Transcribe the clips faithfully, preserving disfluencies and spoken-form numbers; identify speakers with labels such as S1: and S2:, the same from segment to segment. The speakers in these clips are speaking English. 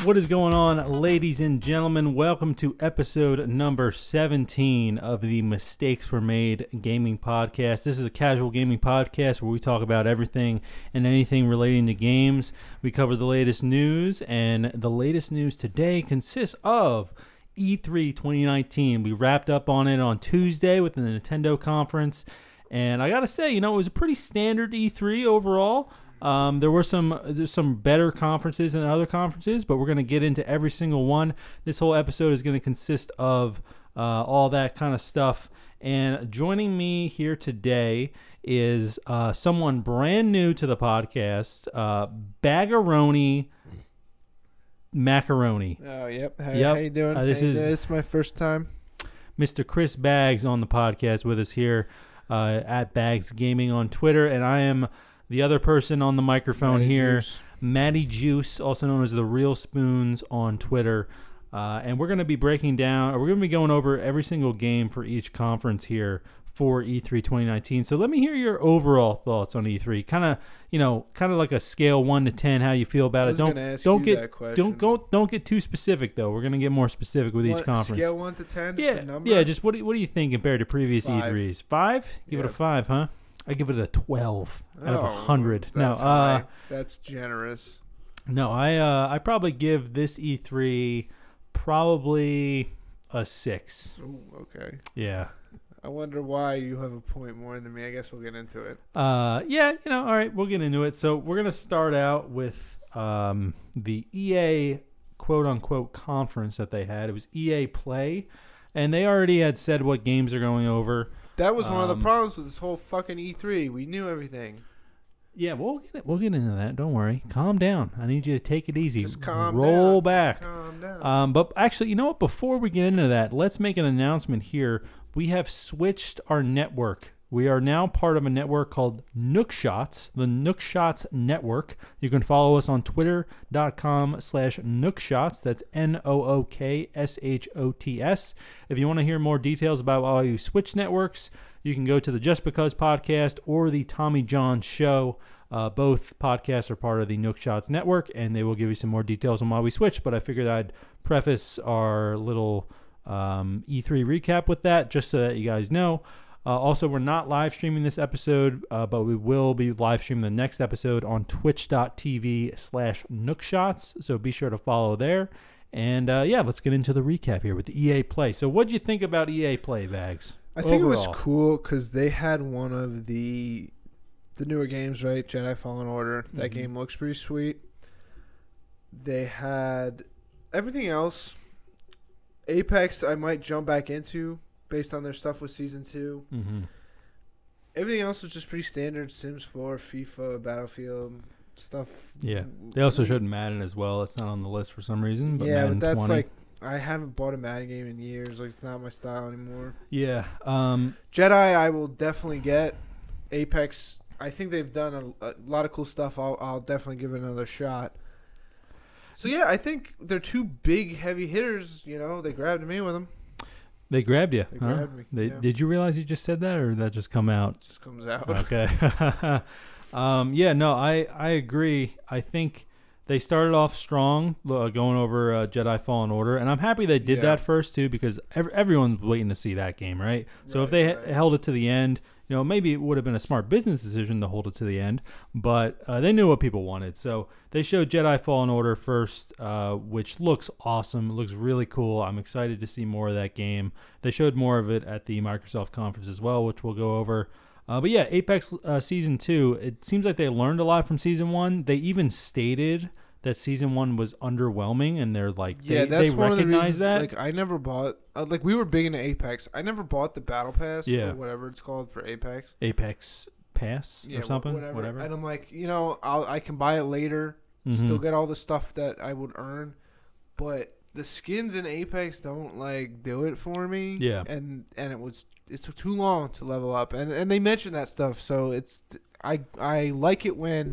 S1: What is going on, ladies and gentlemen? Welcome to episode number seventeen of the Mistakes Were Made Gaming Podcast. This is a casual gaming podcast where we talk about everything and anything relating to games. We cover the latest news, and the latest news today consists of E three twenty nineteen. We wrapped up on it on Tuesday with the Nintendo conference, and I gotta say, you know, it was a pretty standard E three overall. Um, there were some there's some better conferences than other conferences, but we're going to get into every single one. This whole episode is going to consist of uh, all that kind of stuff. And joining me here today is uh, someone brand new to the podcast, uh, Bagaroni Macaroni.
S2: Oh, yep. How,
S1: yep.
S2: how you doing?
S1: Uh, this
S2: how you
S1: is
S2: doing? This is my first time.
S1: Mister Chris Bags on the podcast with us here uh, at Bags Gaming on Twitter, and I am the other person on the microphone
S2: Matty
S1: here,
S2: Juice.
S1: Matty Juice, also known as the Real Spoons on Twitter. Uh, and we're going to be breaking down, or we're going to be going over every single game for each conference here for E three twenty nineteen. So let me hear your overall thoughts on E three. Kind of, you know, kind of like a scale one to ten, how you feel about
S2: I
S1: it.
S2: was
S1: Don't
S2: gonna ask
S1: don't
S2: you
S1: get
S2: that question.
S1: don't go don't get too specific though. We're going to get more specific with each
S2: What,
S1: conference.
S2: Scale one to ten.
S1: Yeah,
S2: the number?
S1: yeah. Just what do you, what do you think compared to previous
S2: Five.
S1: E threes? Five? Give it a
S2: Yeah.
S1: five, huh? I give it a twelve out of
S2: Oh,
S1: a hundred. No,
S2: That's
S1: uh,
S2: high. That's generous.
S1: no, I uh, I probably give this E three probably a six.
S2: Ooh, okay.
S1: Yeah.
S2: I wonder why you have a point more than me. I guess we'll get into it.
S1: Uh, yeah, you know, all right, we'll get into it. So we're gonna start out with um the E A quote unquote conference that they had. It was E A Play, and they already had said what games are going over.
S2: That was one of
S1: Um,
S2: the problems with this whole fucking E three. We knew everything.
S1: Yeah, we'll get it, we'll get into that. Don't worry. Calm down. I need you to take it easy.
S2: Just calm
S1: Roll
S2: down.
S1: back.
S2: Just calm down.
S1: Um, but actually, you know what? Before we get into that, let's make an announcement here. We have switched our network. We are now part of a network called Nookshots, the Nookshots Network. You can follow us on twitter.com slash Nookshots. That's N O O K S H O T S. If you want to hear more details about how you switch networks, you can go to the Just Because podcast or the Tommy John Show. Uh, both podcasts are part of the Nookshots Network, and they will give you some more details on why we switched. But I figured I'd preface our little um, E three recap with that, just so that you guys know. Uh, also, we're not live streaming this episode, uh, but we will be live streaming the next episode on twitch.tv slash Nookshots. So be sure to follow there. And uh, yeah, let's get into the recap here with the E A Play. So what'd you think about E A Play, Bags?
S2: I think
S1: overall?
S2: it was cool because they had one of the the newer games, right? Jedi Fallen Order. That
S1: Mhm.
S2: game looks pretty sweet. They had everything else. Apex, I might jump back into based on their stuff with Season two.
S1: Mm-hmm.
S2: Everything else was just pretty standard. Sims four, FIFA, Battlefield, stuff.
S1: Yeah. They also showed Madden as well. It's not on the list for some reason. But
S2: yeah,
S1: Madden
S2: but that's
S1: twenty.
S2: like, I haven't bought a Madden game in years. Like, it's not my style anymore.
S1: Yeah. Um,
S2: Jedi, I will definitely get. Apex, I think they've done a, a lot of cool stuff. I'll, I'll definitely give it another shot. So, yeah, I think they're two big, heavy hitters. You know, they grabbed me with them.
S1: they grabbed you.
S2: They
S1: huh?
S2: grabbed me.
S1: They,
S2: yeah.
S1: Did you realize you just said that, or did that just come out?
S2: It just comes out.
S1: Okay. um, yeah, no, I, I agree. I think they started off strong, uh, going over uh, Jedi Fallen Order, and I'm happy they did
S2: Yeah.
S1: that first too, because ev- everyone's waiting to see that game, right? So if
S2: Right,
S1: they
S2: right.
S1: h- held it to the end, you know, maybe it would have been a smart business decision to hold it to the end, but uh, they knew what people wanted. So they showed Jedi Fallen Order first, uh, which looks awesome. It looks really cool. I'm excited to see more of that game. They showed more of it at the Microsoft conference as well, which we'll go over. Uh, but yeah, Apex uh, Season two, it seems like they learned a lot from Season one. They even stated that Season one was underwhelming, and they're like,
S2: Yeah,
S1: they,
S2: that's
S1: they
S2: one of the
S1: recognize
S2: reasons.
S1: that.
S2: Like, I never bought. Uh, like, we were big into Apex. I never bought the Battle Pass.
S1: Yeah.
S2: Or whatever it's called for Apex.
S1: Apex Pass
S2: Yeah,
S1: or
S2: wh-
S1: something,
S2: Whatever.
S1: whatever.
S2: And I'm like, you know, I'll, I can buy it later.
S1: Mhm.
S2: Still get all the stuff that I would earn, but the skins in Apex don't like do it for me.
S1: Yeah.
S2: And and it was it took too long to level up, and and they mentioned that stuff. So it's I I like it when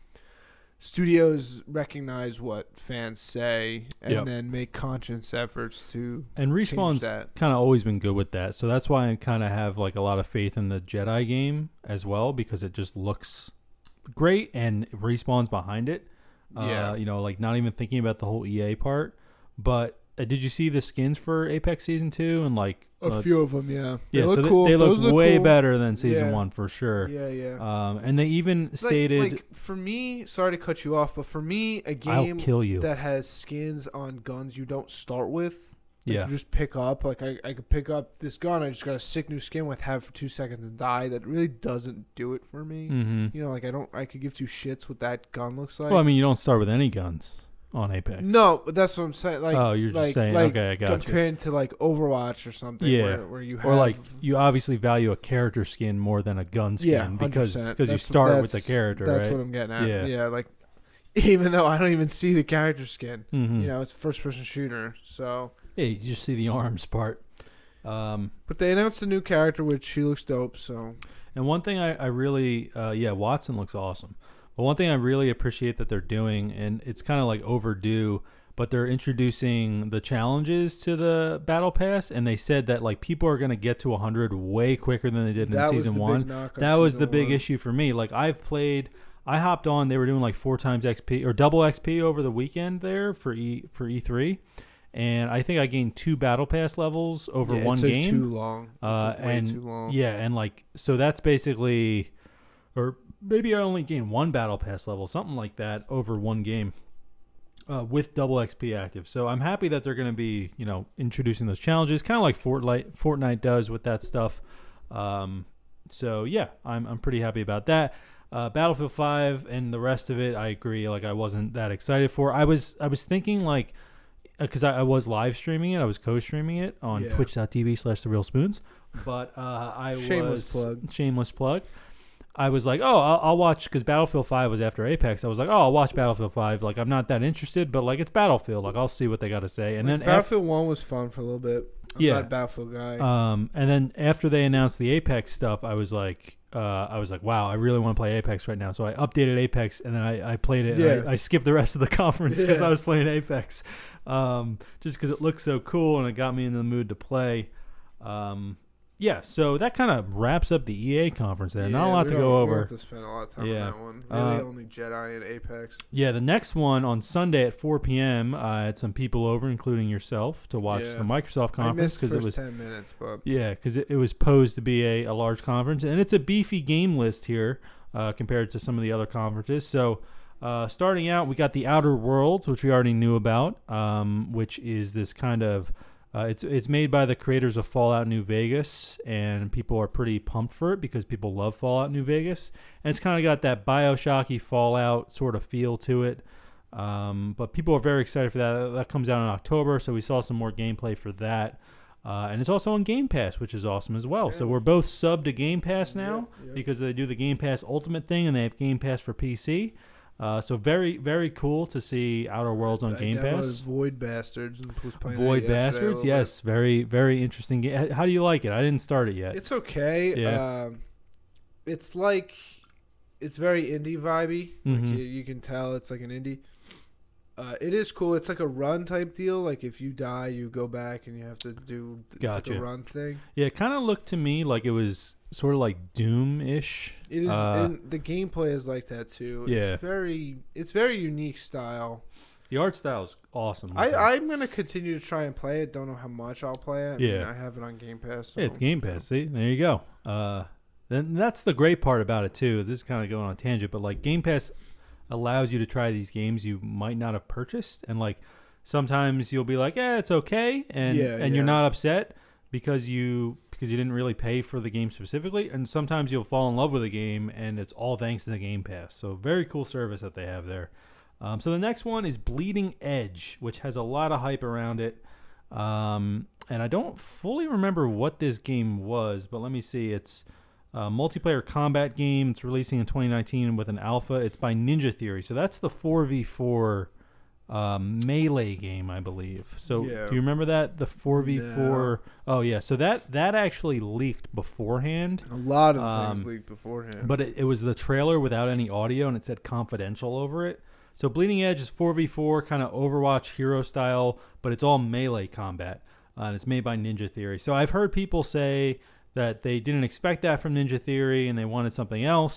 S2: studios recognize what fans say and
S1: Yep.
S2: then make conscious efforts to
S1: And
S2: change
S1: Respawn's
S2: that.
S1: kind of always been good with that, so that's why I kind of have like a lot of faith in the Jedi game as well, because it just looks great and Respawn's behind it. Uh,
S2: Yeah.
S1: You know, like not even thinking about the whole E A part. But uh, did you see the skins for Apex Season two? And like
S2: A
S1: uh,
S2: few of them, yeah. They
S1: yeah,
S2: look
S1: so they,
S2: cool.
S1: they look
S2: Those
S1: way
S2: cool.
S1: better than Season
S2: Yeah.
S1: one for sure.
S2: Yeah, yeah.
S1: Um, and they even
S2: It's
S1: stated,
S2: like, like for me, sorry to cut you off, but for me, a
S1: "I'll
S2: game
S1: kill you."
S2: that has skins on guns you don't start with, like
S1: Yeah.
S2: you just pick up. Like I, I could pick up this gun. I just got a sick new skin with have for two seconds and die. That really doesn't do it for me.
S1: Mm-hmm.
S2: You know, like I don't. I could give two shits what that gun looks like.
S1: Well, I mean, you don't start with any guns on Apex.
S2: no, but that's what I'm saying. Like,
S1: oh, you're just
S2: like,
S1: saying.
S2: like
S1: Okay, I got you.
S2: compared to like Overwatch or something.
S1: Yeah.
S2: where, where you have
S1: Or like you obviously value a character skin more than a gun skin
S2: yeah,
S1: because
S2: 100%.
S1: because you
S2: That's-
S1: start with the
S2: that's-
S1: character,
S2: That's
S1: right?
S2: what I'm getting at.
S1: Yeah.
S2: Yeah, like even though I don't even see the character skin,
S1: mm-hmm.
S2: you know, it's a first person shooter. So,
S1: Yeah, you just see the arms part. Um,
S2: but they announced a new character, which she looks dope. So,
S1: and one thing I, I really, uh, yeah, Watson looks awesome. But one thing I really appreciate that they're doing, and it's kind of like overdue, but they're introducing the challenges to the battle pass, and they said that like people are going to get to one hundred way quicker than they did in
S2: that was
S1: season
S2: the
S1: one.
S2: big knock on
S1: That was
S2: season
S1: the big
S2: one.
S1: issue for me. Like I've played, I hopped on. They were doing like four times X P or double X P over the weekend there for E for E three, and I think I gained two battle pass levels over
S2: Yeah,
S1: one
S2: it took
S1: game.
S2: Too long. It
S1: Uh,
S2: took way
S1: and
S2: too long.
S1: yeah, and like so that's basically, or maybe I only gained one battle pass level, something like that, over one game. Uh, with double X P active, so I'm happy that they're going to be, you know, introducing those challenges, kind of like Fortnite. Fortnite does with that stuff. Um, so yeah, I'm I'm pretty happy about that. Uh, Battlefield five and the rest of it, I agree. Like I wasn't that excited for. I was I was thinking like, because I, I was live streaming it, I was co-streaming it on
S2: Yeah.
S1: Twitch.tv slash The Real Spoons. But uh, I
S2: Shameless
S1: was
S2: plug.
S1: shameless plug. I was like, oh, I'll, I'll watch, because Battlefield five was after Apex. I was like, oh, I'll watch Battlefield five. Like, I'm not that interested, but like, it's Battlefield. Like, I'll see what they got to say. And
S2: Like,
S1: then, af-
S2: Battlefield One was fun for a little bit. I'm
S1: Yeah.
S2: not a Battlefield guy.
S1: um, and then after they announced the Apex stuff, I was like, uh, I was like, wow, I really want to play Apex right now. So I updated Apex, and then I, I played it.
S2: Yeah.
S1: And I, I skipped the rest of the conference because
S2: Yeah.
S1: I was playing Apex, um, just because it looked so cool and it got me in the mood to play. Um, yeah, so that kind of wraps up the E A conference there. Not a
S2: Yeah,
S1: lot
S2: we
S1: to
S2: don't-
S1: go
S2: we
S1: over.
S2: don't have to spend a lot of time
S1: Yeah.
S2: on that one. Really,
S1: Uh,
S2: only Jedi and Apex.
S1: Yeah, the next one on Sunday at four p.m. I had some people over, including yourself, to watch
S2: Yeah.
S1: the Microsoft
S2: I
S1: conference
S2: missed the
S1: because it
S2: first
S1: was
S2: ten minutes, but
S1: yeah, because it, it was posed to be a, a large conference, and it's a beefy game list here uh, compared to some of the other conferences. So uh, starting out, we got the Outer Worlds, which we already knew about, um, which is this kind of Uh, it's it's made by the creators of Fallout New Vegas, and people are pretty pumped for it because people love Fallout New Vegas. And it's kind of got that Bioshocky Fallout sort of feel to it. Um, but people are very excited for that. That comes out in October, so we saw some more gameplay for that. Uh, and it's also on Game Pass, which is awesome as well. So
S2: Yeah.
S1: we're both subbed to Game Pass now
S2: Yeah, yeah.
S1: because they do the Game Pass Ultimate thing, and they have Game Pass for P C. Uh, so very, very cool to see Outer Worlds on
S2: I
S1: Game
S2: downloaded
S1: Pass.
S2: Void Bastards and was playing that
S1: Void
S2: yesterday a
S1: Bastards,
S2: little
S1: yes, very, very interesting game. How do you like it? I didn't start it yet.
S2: bit. It's okay.
S1: Yeah.
S2: Um, it's like it's very indie vibey.
S1: Mhm.
S2: Like you, you can tell it's like an indie. Uh, it is cool. It's like a run type deal. Like if you die, you go back and you have to do it's like
S1: Gotcha.
S2: a run thing.
S1: Yeah, it kind of looked to me like it was sort of like Doom-ish.
S2: It is,
S1: Uh,
S2: and the gameplay is like that too.
S1: Yeah.
S2: It's very, it's very unique style.
S1: The art style is awesome.
S2: I,
S1: looking.
S2: I'm gonna continue to try and play it. Don't know how much I'll play it. I
S1: Yeah.
S2: mean, I have it on Game Pass. So.
S1: Yeah, it's Game Pass. See, there you go. Uh, then that's the great part about it too. This is kind of going on a tangent, but like Game Pass allows you to try these games you might not have purchased, and like sometimes you'll be like, "Yeah, it's okay," and
S2: Yeah,
S1: and
S2: yeah.
S1: you're not upset because you because you didn't really pay for the game specifically. And sometimes you'll fall in love with a game, and it's all thanks to the Game Pass. So very cool service that they have there. Um, so the next one is Bleeding Edge, which has a lot of hype around it. Um, and I don't fully remember what this game was, but let me see. It's a multiplayer combat game. It's releasing in twenty nineteen with an alpha. It's by Ninja Theory. So that's the four v four um, melee game, I believe. So
S2: Yeah.
S1: do you remember that? The four v four. Oh, yeah. So that, that actually leaked beforehand.
S2: A lot of
S1: Um,
S2: things leaked beforehand.
S1: But it, it was the trailer without any audio, and it said confidential over it. So Bleeding Edge is four v four, kind of Overwatch hero style, but it's all melee combat. Uh, and it's made by Ninja Theory. So I've heard people say that they didn't expect that from Ninja Theory and they wanted something else.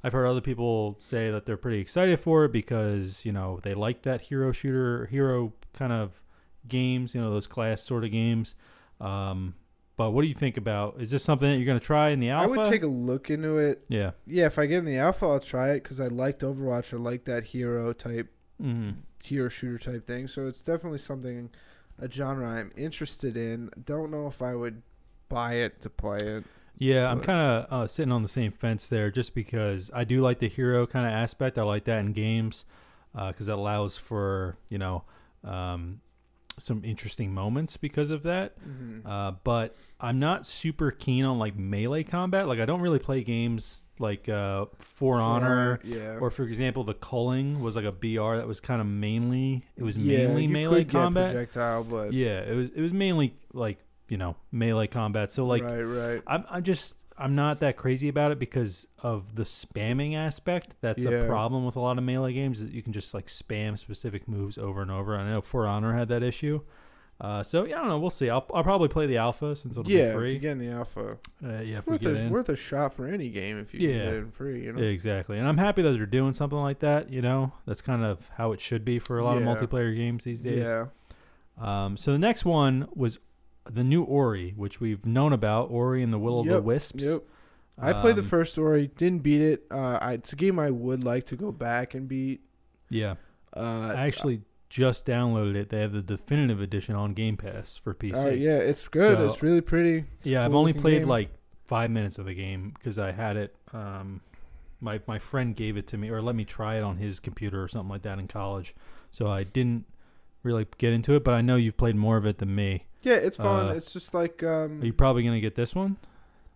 S1: I've heard other people say that they're pretty excited for it because, you know, they like that hero shooter, hero kind of games, you know, those class sort of games. Um, but what do you think about, is this something that you're going to try in the alpha?
S2: I would take a look into it.
S1: Yeah.
S2: Yeah, if I get in the alpha, I'll try it because I liked Overwatch. I like that hero type,
S1: Mm-hmm.
S2: hero shooter type thing. So it's definitely something, a genre I'm interested in. Don't know if I would buy it to play it.
S1: Yeah, I'm
S2: But-
S1: kind of uh, sitting on the same fence there just because I do like the hero kind of aspect. I like that in games because it allows for, you know, um, some interesting moments because of that.
S2: Mm-hmm.
S1: Uh, but I'm not super keen on like melee combat. Like I don't really play games like uh, For Honor,
S2: yeah.
S1: or for example, the Culling was like a B R that was kind of mainly it was
S2: yeah,
S1: mainly
S2: you
S1: melee
S2: could get
S1: combat.
S2: projectile, but
S1: Yeah, it was it was mainly like, you know, melee combat. So like
S2: right, right.
S1: I'm I'm just I'm not that crazy about it because of the spamming aspect. That's
S2: Yeah.
S1: a problem with a lot of melee games, that you can just like spam specific moves over and over. I know For Honor had that issue. Uh, so yeah, I don't know. We'll see. I'll I'll probably play the alpha since it'll
S2: Yeah,
S1: be
S2: if
S1: free.
S2: you get in the alpha,
S1: Uh, yeah, if we
S2: worth
S1: get
S2: a,
S1: in.
S2: worth a shot for any game if you can
S1: Yeah.
S2: get it in free. You know.
S1: Exactly, and I'm happy that they're doing something like that. You know, that's kind of how it should be for a lot
S2: Yeah.
S1: of multiplayer games these days.
S2: Yeah.
S1: Um, so the next one was the new Ori, which we've known about, Ori and the Will of the
S2: Yep,
S1: Wisps.
S2: Yep. I played the
S1: Um,
S2: first Ori, didn't beat it. Uh, I, it's a game I would like to go back and beat.
S1: Yeah,
S2: Uh,
S1: I actually just downloaded it. They have the definitive edition on Game Pass for P C.
S2: uh, yeah, it's good.
S1: So-
S2: it's really pretty. It's a
S1: Yeah, I've
S2: cool
S1: only
S2: looking
S1: played
S2: game.
S1: like five minutes of the game because I had it. Um, my my friend gave it to me or let me try it on his computer or something like that in college. So I didn't really get into it, but I know you've played more of it than me.
S2: Yeah, it's fun.
S1: uh,
S2: it's just like um,
S1: Are you probably gonna get this one?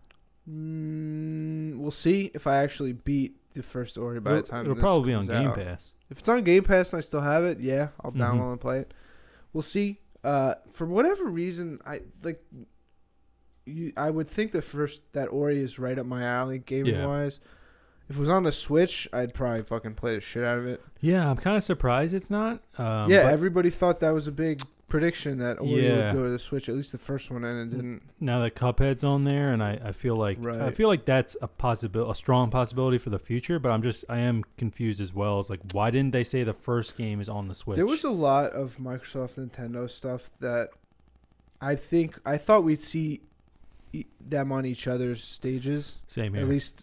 S2: mm, we'll see if I actually beat the first Ori by
S1: it'll
S2: the time
S1: it'll
S2: this
S1: probably be on
S2: comes
S1: Game
S2: out.
S1: Pass.
S2: If it's on Game Pass and I still have it, yeah, I'll
S1: Mhm.
S2: download and play it. We'll see. Uh, for whatever reason, I like. You, I would think the first that Ori is right up my alley, gaming
S1: Yeah.
S2: wise. If it was on the Switch, I'd probably fucking play the shit out of it.
S1: Yeah, I'm kind of surprised it's not. Um,
S2: yeah,
S1: but
S2: everybody thought that was a big prediction that Ori
S1: Yeah.
S2: would go to the Switch, at least the first one, and it didn't.
S1: now that Cuphead's on there, and I, I feel like I
S2: Right.
S1: feel like that's a possibility, a strong possibility for the future. But I'm just I am confused as well. It's like, why didn't they say the first game is on the Switch?
S2: There was a lot of Microsoft Nintendo stuff that I think I thought we'd see e- them on each other's stages.
S1: Same here.
S2: At least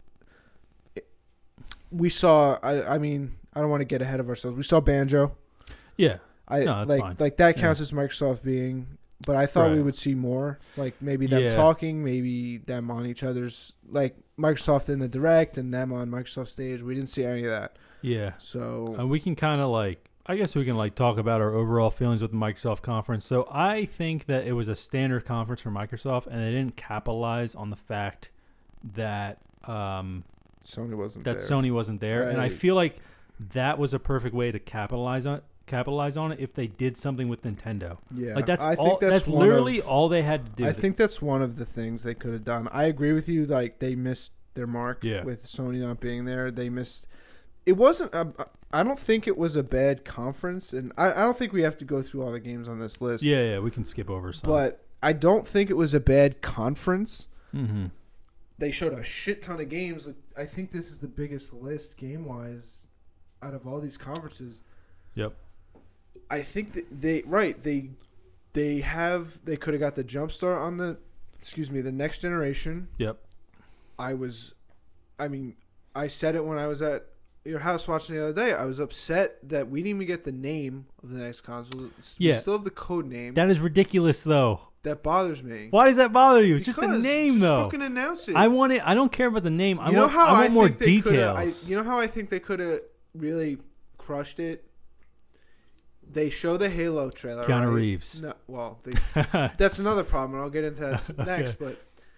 S2: we saw. I I mean, I don't want to get ahead of ourselves. We saw Banjo.
S1: Yeah.
S2: I
S1: No, that's
S2: like
S1: fine.
S2: like that
S1: Yeah.
S2: counts as Microsoft being. But I thought we
S1: Right.
S2: would see more, like maybe them
S1: Yeah.
S2: talking, maybe them on each other's, like Microsoft in the direct and them on Microsoft stage. We didn't see any of that.
S1: Yeah.
S2: So
S1: And we can kind of like, I guess we can like talk about our overall feelings with the Microsoft conference. So I think that it was a standard conference for Microsoft, and they didn't capitalize on the fact that um,
S2: Sony wasn't
S1: that
S2: there.
S1: Sony wasn't there, and I
S2: Right.
S1: feel like that was a perfect way to capitalize on capitalize on it if they did something with Nintendo.
S2: Yeah,
S1: Like that's
S2: I
S1: all.
S2: think that's,
S1: That's,
S2: one
S1: literally
S2: of,
S1: all they had to do.
S2: I think that's one of the things they could have done. I agree with you. Like they missed their mark
S1: Yeah.
S2: with Sony not being there. They missed. It wasn't. A, I don't think it was a bad conference, and I, I don't think we have to go through all the games on this list.
S1: Yeah, yeah, we can skip over some.
S2: But I don't think it was a bad conference.
S1: mm-hmm.
S2: They showed a shit ton of games. Like, I think this is the biggest list game wise out of all these conferences.
S1: Yep.
S2: I think that they right they they have they could have got the jump start on the excuse me the next generation.
S1: Yep.
S2: I was, I mean, I said it when I was at your house watching the other day. I was upset that we didn't even get the name of the next console. We
S1: Yeah.
S2: still have the code name.
S1: That is ridiculous, though.
S2: That bothers me.
S1: Why does that bother you? Just the
S2: Because
S1: name,
S2: just
S1: though.
S2: fucking announce it.
S1: I want it. I don't care about the name. I
S2: you know
S1: want.
S2: how
S1: I want more
S2: think they coulda-
S1: details.
S2: I, you know how I think they could have really crushed it. They show the Halo trailer.
S1: Keanu
S2: right?
S1: Reeves.
S2: No, well, they, that's another problem, and I'll get into that s- next. But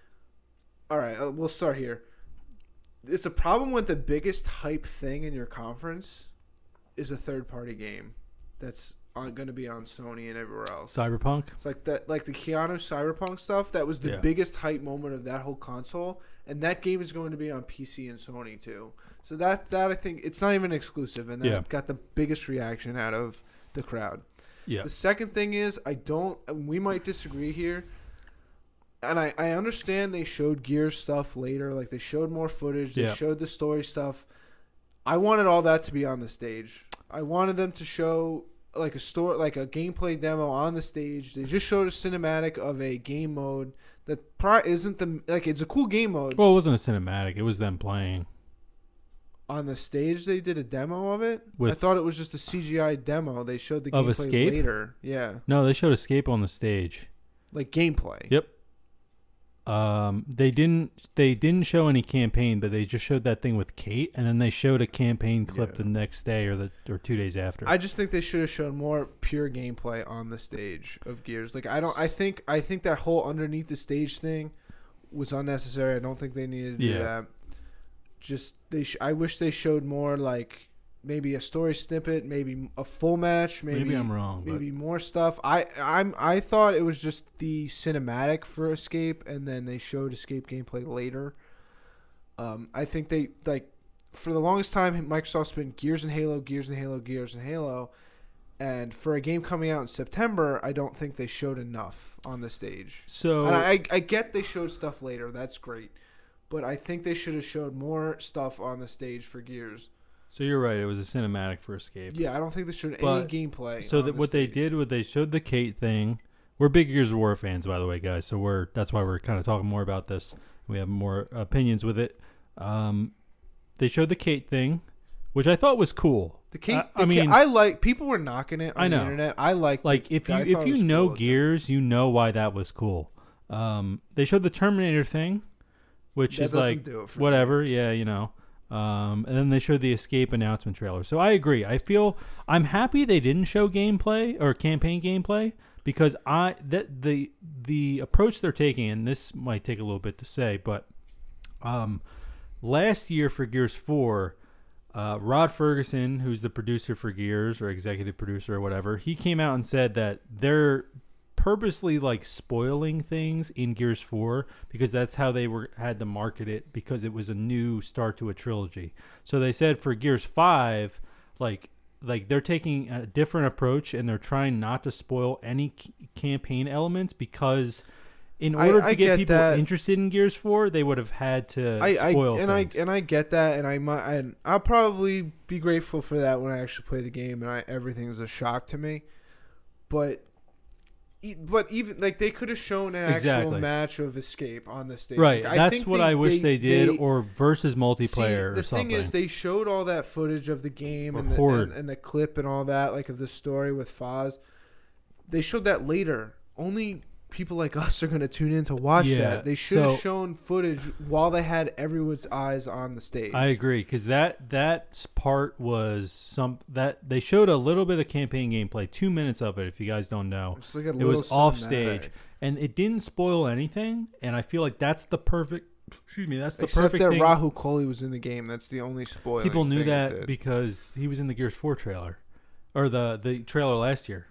S2: all right, uh, we'll start here. It's a problem when the biggest hype thing in your conference is a third-party game that's going to be on Sony and everywhere else.
S1: Cyberpunk.
S2: It's like that, like the Keanu Cyberpunk stuff. That was the
S1: Yeah.
S2: biggest hype moment of that whole console, and that game is going to be on P C and Sony too. So that that I think it's not even exclusive, and that
S1: Yeah.
S2: got the biggest reaction out of the crowd.
S1: Yeah.
S2: The second thing is I don't. We might disagree here. and I, I understand they showed Gears stuff later. Like, they showed more footage. They
S1: Yeah.
S2: showed the story stuff. I wanted all that to be on the stage. I wanted them to show like a story, like a gameplay demo on the stage. They just showed a cinematic of a game mode that pro- isn't the like it's a cool game mode.
S1: Well, it wasn't a cinematic. It was them playing.
S2: On the stage, they did a demo of it. I
S1: With-
S2: thought it was just a C G I demo. They showed the
S1: Of
S2: gameplay
S1: Escape?
S2: later. Yeah,
S1: No, they showed Escape on the stage.
S2: like gameplay.
S1: Yep. Um, they didn't. They didn't show any campaign, but they just showed that thing with Kate, and then they showed a campaign clip
S2: Yeah.
S1: the next day or the or two days after.
S2: I just think they should have shown more pure gameplay on the stage of Gears. Like I don't. I think. I think that whole underneath the stage thing was unnecessary. I don't think they needed to do
S1: Yeah.
S2: that. Just they. Sh- I wish they showed more like maybe a story snippet, maybe a full match, maybe,
S1: Maybe I'm wrong, but
S2: maybe more stuff. I I'm I thought it was just the cinematic for Escape, and then they showed Escape gameplay later. Um, I think they like for the longest time Microsoft's been Gears and Halo, Gears and Halo, Gears and Halo, and for a game coming out in September, I don't think they showed enough on the stage.
S1: so
S2: And I I get they showed stuff later, that's great, but I think they should have showed more stuff on the stage for Gears.
S1: so you're right. It was a cinematic for Escape.
S2: Yeah, I don't think they showed
S1: But-
S2: any gameplay.
S1: So
S2: on
S1: that
S2: the
S1: what they
S2: stage.
S1: did, what they showed the Kate thing. We're big Gears of War fans, by the way, guys. So we're that's why we're kind of talking more about this. We have more opinions with it. Um, they showed the Kate thing, which I thought was cool.
S2: The Kate,
S1: I-
S2: the
S1: I
S2: Kate-
S1: mean-
S2: I like people were knocking it on
S1: I know.
S2: the internet. I like
S1: Like if you
S2: I
S1: if
S2: thought it
S1: you
S2: was
S1: know
S2: cool as
S1: Gears, you know why that was cool. Um, they showed the Terminator thing, which
S2: That
S1: is
S2: doesn't
S1: like
S2: do it for me.
S1: whatever. Yeah, you know. Um, and then they showed the Escape announcement trailer. So I agree. I feel I'm happy they didn't show gameplay or campaign gameplay because I that the the approach they're taking, and this might take a little bit to say, but um, last year for Gears four, uh, Rod Ferguson, who's the producer for Gears or executive producer or whatever, he came out and said that they're purposely like spoiling things in Gears four because that's how they were had to market it because it was a new start to a trilogy. So they said for Gears five, like like they're taking a different approach and they're trying not to spoil any c- campaign elements because in
S2: I-
S1: order
S2: I
S1: to get,
S2: get
S1: people
S2: that.
S1: interested in Gears four, they would have had to
S2: I, I
S1: spoil
S2: and
S1: things.
S2: I and I get that, and I might, and I'll probably be grateful for that when I actually play the game, and I, everything's a shock to me. But, e- but even like they could have shown an
S1: Exactly.
S2: actual match of Escape on the stage.
S1: Right,
S2: Like, I
S1: that's
S2: think
S1: what
S2: they,
S1: I wish they, did,
S2: they-
S1: or versus
S2: See,
S1: multiplayer
S2: the
S1: or something.
S2: thing is, they showed all that footage of the game
S1: Or
S2: and the,
S1: Horde.
S2: and, and the clip and all that, like of the story with Foz. They showed that later. Only people like us are going to tune in to watch
S1: Yeah,
S2: that. They should have
S1: so-
S2: shown footage while they had everyone's eyes on the stage.
S1: I agree because that that part was some that they showed a little bit of campaign gameplay, two minutes of it. If you guys don't know,
S2: Just like a
S1: it was
S2: little
S1: off
S2: cinematic.
S1: stage and it didn't spoil anything. And I feel like that's the perfect. Excuse me, that's the
S2: Except
S1: perfect
S2: that
S1: thing.
S2: Rahu Kohli was in the game. That's the only spoiler.
S1: People knew
S2: thing it
S1: that
S2: did.
S1: because he was in the Gears four trailer, or the the trailer last year.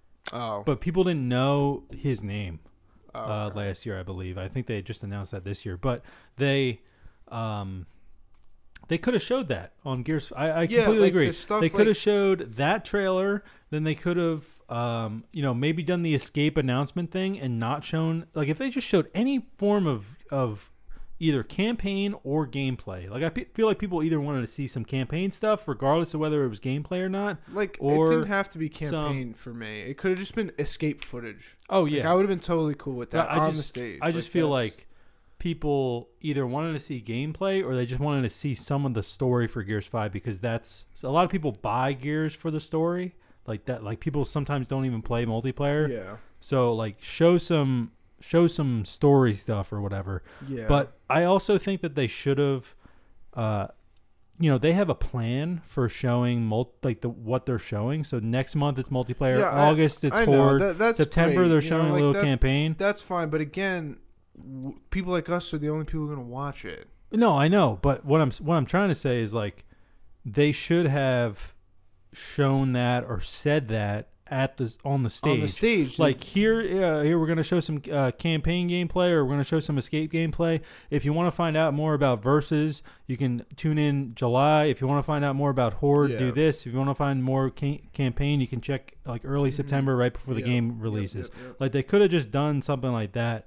S2: Oh,
S1: But people didn't know his name.
S2: oh,
S1: uh,
S2: okay.
S1: last year, I believe. I think they just announced that this year, but they, um, they could have showed that on Gears. I, I
S2: Yeah,
S1: completely
S2: like
S1: agree.
S2: the stuff
S1: They could have
S2: like-
S1: showed that trailer. Then they could have, um, you know, maybe done the Escape announcement thing and not shown. Like if they just showed any form of of either campaign or gameplay. Like I pe- feel like people either wanted to see some campaign stuff, regardless of whether it was gameplay or not.
S2: Like
S1: or
S2: it didn't have to be
S1: some-
S2: campaign for me. It could have just been escape footage.
S1: Oh
S2: Like,
S1: yeah,
S2: I would have been totally cool with that
S1: I
S2: on
S1: just,
S2: the stage.
S1: I just feel
S2: that's-
S1: like people either wanted to see gameplay or they just wanted to see some of the story for Gears five because that's a lot of people buy Gears for the story. Like that like people sometimes don't even play multiplayer.
S2: yeah,
S1: So like show some show some story stuff or whatever.
S2: yeah.
S1: But I also think that they should have uh you know, they have a plan for showing mul- like the what they're showing. So next month it's multiplayer,
S2: Yeah, I-
S1: August it's
S2: I know,
S1: Horde,
S2: that- that's
S1: September
S2: great,
S1: they're
S2: you know,
S1: showing
S2: like,
S1: a little
S2: that's-
S1: campaign.
S2: that's fine. But again, w- people like us are the only people going to watch it.
S1: No, I know, but what I'm what I'm trying to say is like they should have shown that or said that at the on the stage.
S2: On the stage,
S1: Like here, uh, here we're gonna show some uh, campaign gameplay, or we're gonna show some escape gameplay. If you want to find out more about Versus, you can tune in July. If you want to find out more about Horde, do
S2: Yeah.
S1: this. If you want to find more ca- campaign, you can check like early
S2: Mhm.
S1: September, right before the
S2: Yep,
S1: game
S2: yep,
S1: releases.
S2: yep, yep.
S1: Like they could have just done something like that.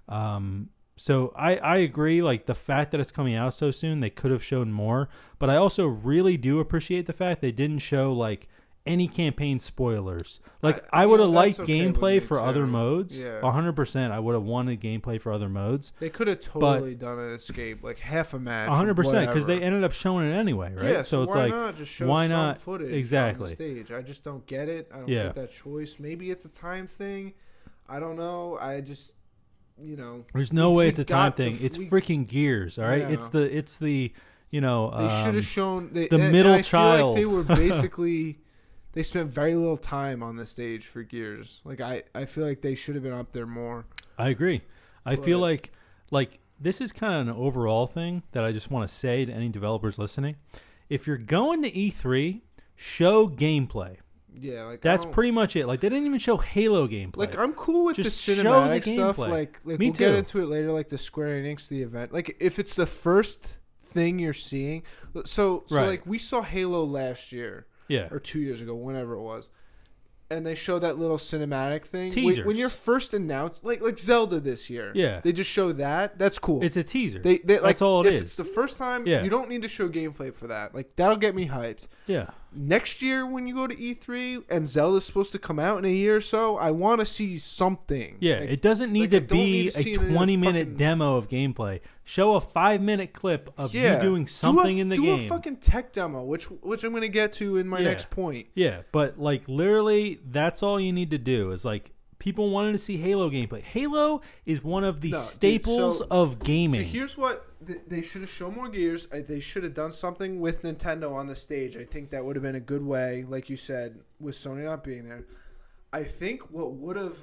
S1: Um, so I, I agree. Like the fact that it's coming out so soon, they could have shown more. But I also really do appreciate the fact they didn't show like any campaign spoilers. Like
S2: I-
S1: I, would have
S2: yeah,
S1: liked
S2: that's okay with
S1: gameplay
S2: me,
S1: for
S2: too.
S1: other modes.
S2: Yeah.
S1: A hundred percent. I would have wanted gameplay for other modes.
S2: They could have totally done an escape, like half a match.
S1: A hundred percent, because they
S2: whatever.
S1: ended up showing it anyway, right?
S2: Yeah,
S1: so it's
S2: why
S1: like,
S2: not just show
S1: why
S2: some
S1: not-
S2: footage
S1: exactly.
S2: on the stage? I just don't get it. I don't
S1: Yeah.
S2: get that choice. Maybe it's a time thing. I don't know. I just, you know,
S1: there's no
S2: we-
S1: way
S2: we
S1: it's a time
S2: got the
S1: thing.
S2: f-
S1: It's
S2: we-
S1: freaking Gears, all right?
S2: Yeah.
S1: It's the it's the you know
S2: they should
S1: um,
S2: have shown they,
S1: the
S2: and- and
S1: middle
S2: I feel like
S1: child.
S2: they were basically they spent very little time on the stage for Gears. Like I, I feel like they should have been up there more.
S1: I agree. I feel
S2: But-
S1: like like this is kind of an overall thing that I just want to say to any developers listening. If you're going to E three, show gameplay.
S2: Yeah, like I
S1: That's
S2: don't-
S1: pretty much it. Like they didn't even show Halo gameplay.
S2: Like I'm cool with
S1: Just
S2: the
S1: show the
S2: cinematic stuff.
S1: gameplay.
S2: Like, like
S1: Me
S2: we'll get
S1: too.
S2: into it later. Like the Square Enix, the event. Like if it's the first thing you're seeing. So, so
S1: Right.
S2: like we saw Halo last year
S1: yeah.
S2: or two years ago, whenever it was, and they show that little cinematic thing. When-
S1: Teasers.
S2: When you're first announced, like like Zelda this year.
S1: Yeah.
S2: They just show that. That's cool.
S1: It's a teaser.
S2: they, they like
S1: That's all it
S2: if
S1: is.
S2: it's the first time,
S1: Yeah.
S2: you don't need to show gameplay for that. Like that'll get me hyped.
S1: yeah.
S2: Next year when you go to E three and Zelda's supposed to come out in a year or so, I want to see something.
S1: Yeah,
S2: Like,
S1: it doesn't need
S2: like, I
S1: to
S2: don't
S1: be
S2: need to
S1: a
S2: see it in a
S1: twenty minute
S2: fucking-
S1: demo of gameplay. Show a five minute clip of
S2: yeah,
S1: you doing
S2: Do a-
S1: something in the
S2: do
S1: game.
S2: a fucking tech demo, which which I'm gonna get to in my
S1: Yeah.
S2: next point.
S1: Yeah, but like literally, that's all you need to do is like people wanted to see Halo gameplay. Halo is one of the
S2: No, dude,
S1: staples
S2: so-
S1: of
S2: So
S1: gaming.
S2: here's what th- they should have shown more Gears. I, they should have done something with Nintendo on the stage. I think that would have been a good way, like you said, with Sony not being there. I think what would have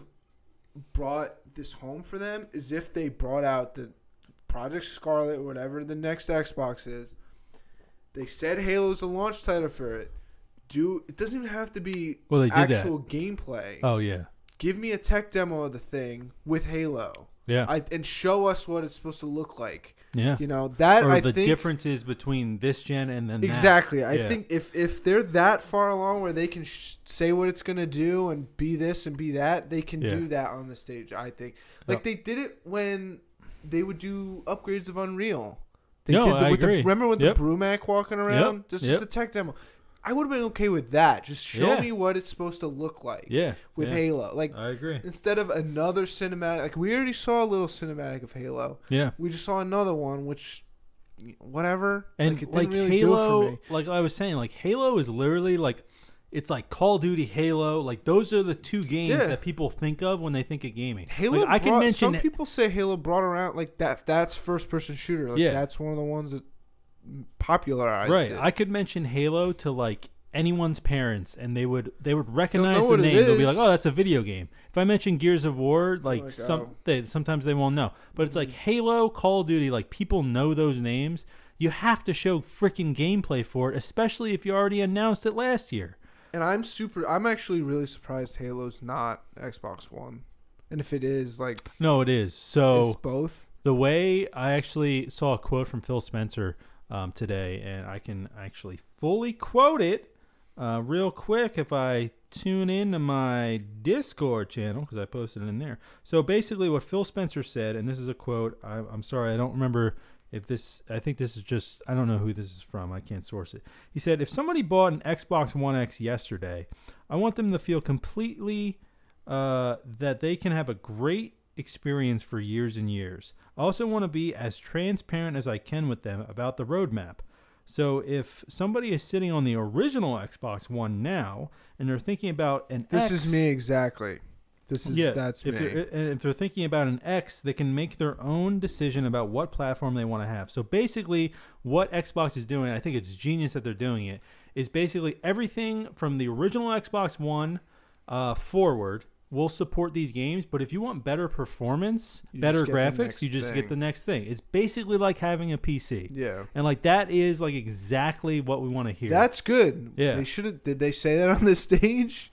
S2: brought this home for them is if they brought out the Project Scarlet, whatever the next Xbox is. They said Halo's a launch title for it. Do it doesn't even have to be
S1: Well, they did that.
S2: actual gameplay.
S1: oh yeah,
S2: Give me a tech demo of the thing with Halo.
S1: yeah,
S2: I, and show us what it's supposed to look like.
S1: yeah.
S2: You know that
S1: Or
S2: I
S1: the
S2: think
S1: differences between this gen and then that.
S2: exactly. I
S1: Yeah.
S2: think if if they're that far along where they can sh- say what it's gonna do and be this and be that, they can
S1: Yeah.
S2: do that on the stage. I think like
S1: Yep.
S2: they did it when they would do upgrades of Unreal. They
S1: No,
S2: did the,
S1: I
S2: with
S1: agree.
S2: The, remember with
S1: Yep.
S2: the Brumac walking around? This
S1: Yep.
S2: is a tech demo. I would have been okay with that. Just show
S1: Yeah.
S2: me what it's supposed to look like
S1: Yeah,
S2: with
S1: yeah.
S2: Halo. Like
S1: I agree.
S2: instead of another cinematic, like we already saw a little cinematic of Halo.
S1: Yeah.
S2: We just saw another one, which, whatever.
S1: And
S2: like, it
S1: like,
S2: didn't really do it for
S1: Halo,
S2: me.
S1: like I was saying, like Halo is literally like it's like Call of Duty, Halo. Like those are the two games
S2: Yeah.
S1: that people think of when they think of gaming.
S2: Halo.
S1: Like, I can
S2: brought-
S1: mention
S2: some people say Halo brought around like that. That's first person shooter. Like,
S1: Yeah.
S2: that's one of the ones that popularized
S1: right.
S2: it.
S1: I could mention Halo to like anyone's parents, and they would they would recognize
S2: know
S1: the
S2: what it
S1: name. They'll be
S2: is.
S1: like, "Oh, that's a video game." If I mention Gears of War, like,
S2: like,
S1: some
S2: oh.
S1: they, sometimes they won't know, but it's like Halo, Call of Duty. Like people know those names. You have to show freaking gameplay for it, especially if you already announced it last year.
S2: And I'm super. I'm actually really surprised Halo's not Xbox One. And if it is, like,
S1: No, it is. So
S2: it's both.
S1: the way I actually saw a quote from Phil Spencer um, today, and I can actually fully quote it uh, real quick if I tune into my Discord channel, because I posted it in there. So basically what Phil Spencer said, and this is a quote, I, I'm sorry, I don't remember if this, I think this is just, I don't know who this is from. I can't source it. He said, if somebody bought an Xbox One X yesterday, I want them to feel completely uh, that they can have a great experience for years and years. I also want to be as transparent as I can with them about the roadmap. So if somebody is sitting on the original Xbox One now and they're thinking about an
S2: This
S1: X,
S2: is me exactly. This is
S1: yeah,
S2: that's
S1: if
S2: me.
S1: they're, and if they're thinking about an X, they can make their own decision about what platform they want to have. So basically, what Xbox is doing, I think it's genius that they're doing it, is basically everything from the original Xbox One uh, forward will support these games. But if you want better performance,
S2: You
S1: better
S2: just get the
S1: graphics,
S2: next
S1: you just
S2: thing.
S1: get the next thing. It's basically like having a P C.
S2: Yeah.
S1: And like that is like exactly what we want to hear.
S2: That's good.
S1: Yeah.
S2: They should have. Did they say that on the stage?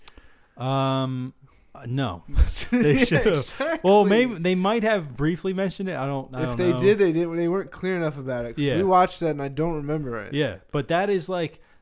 S1: um uh, no. They
S2: Yeah,
S1: should have.
S2: exactly.
S1: Well, maybe they might have briefly mentioned it. I don't. I
S2: if
S1: don't
S2: they
S1: know.
S2: did, they didn't. They weren't clear enough about it. 'Cause
S1: Yeah.
S2: We watched that and I don't remember it.
S1: Yeah, but that is like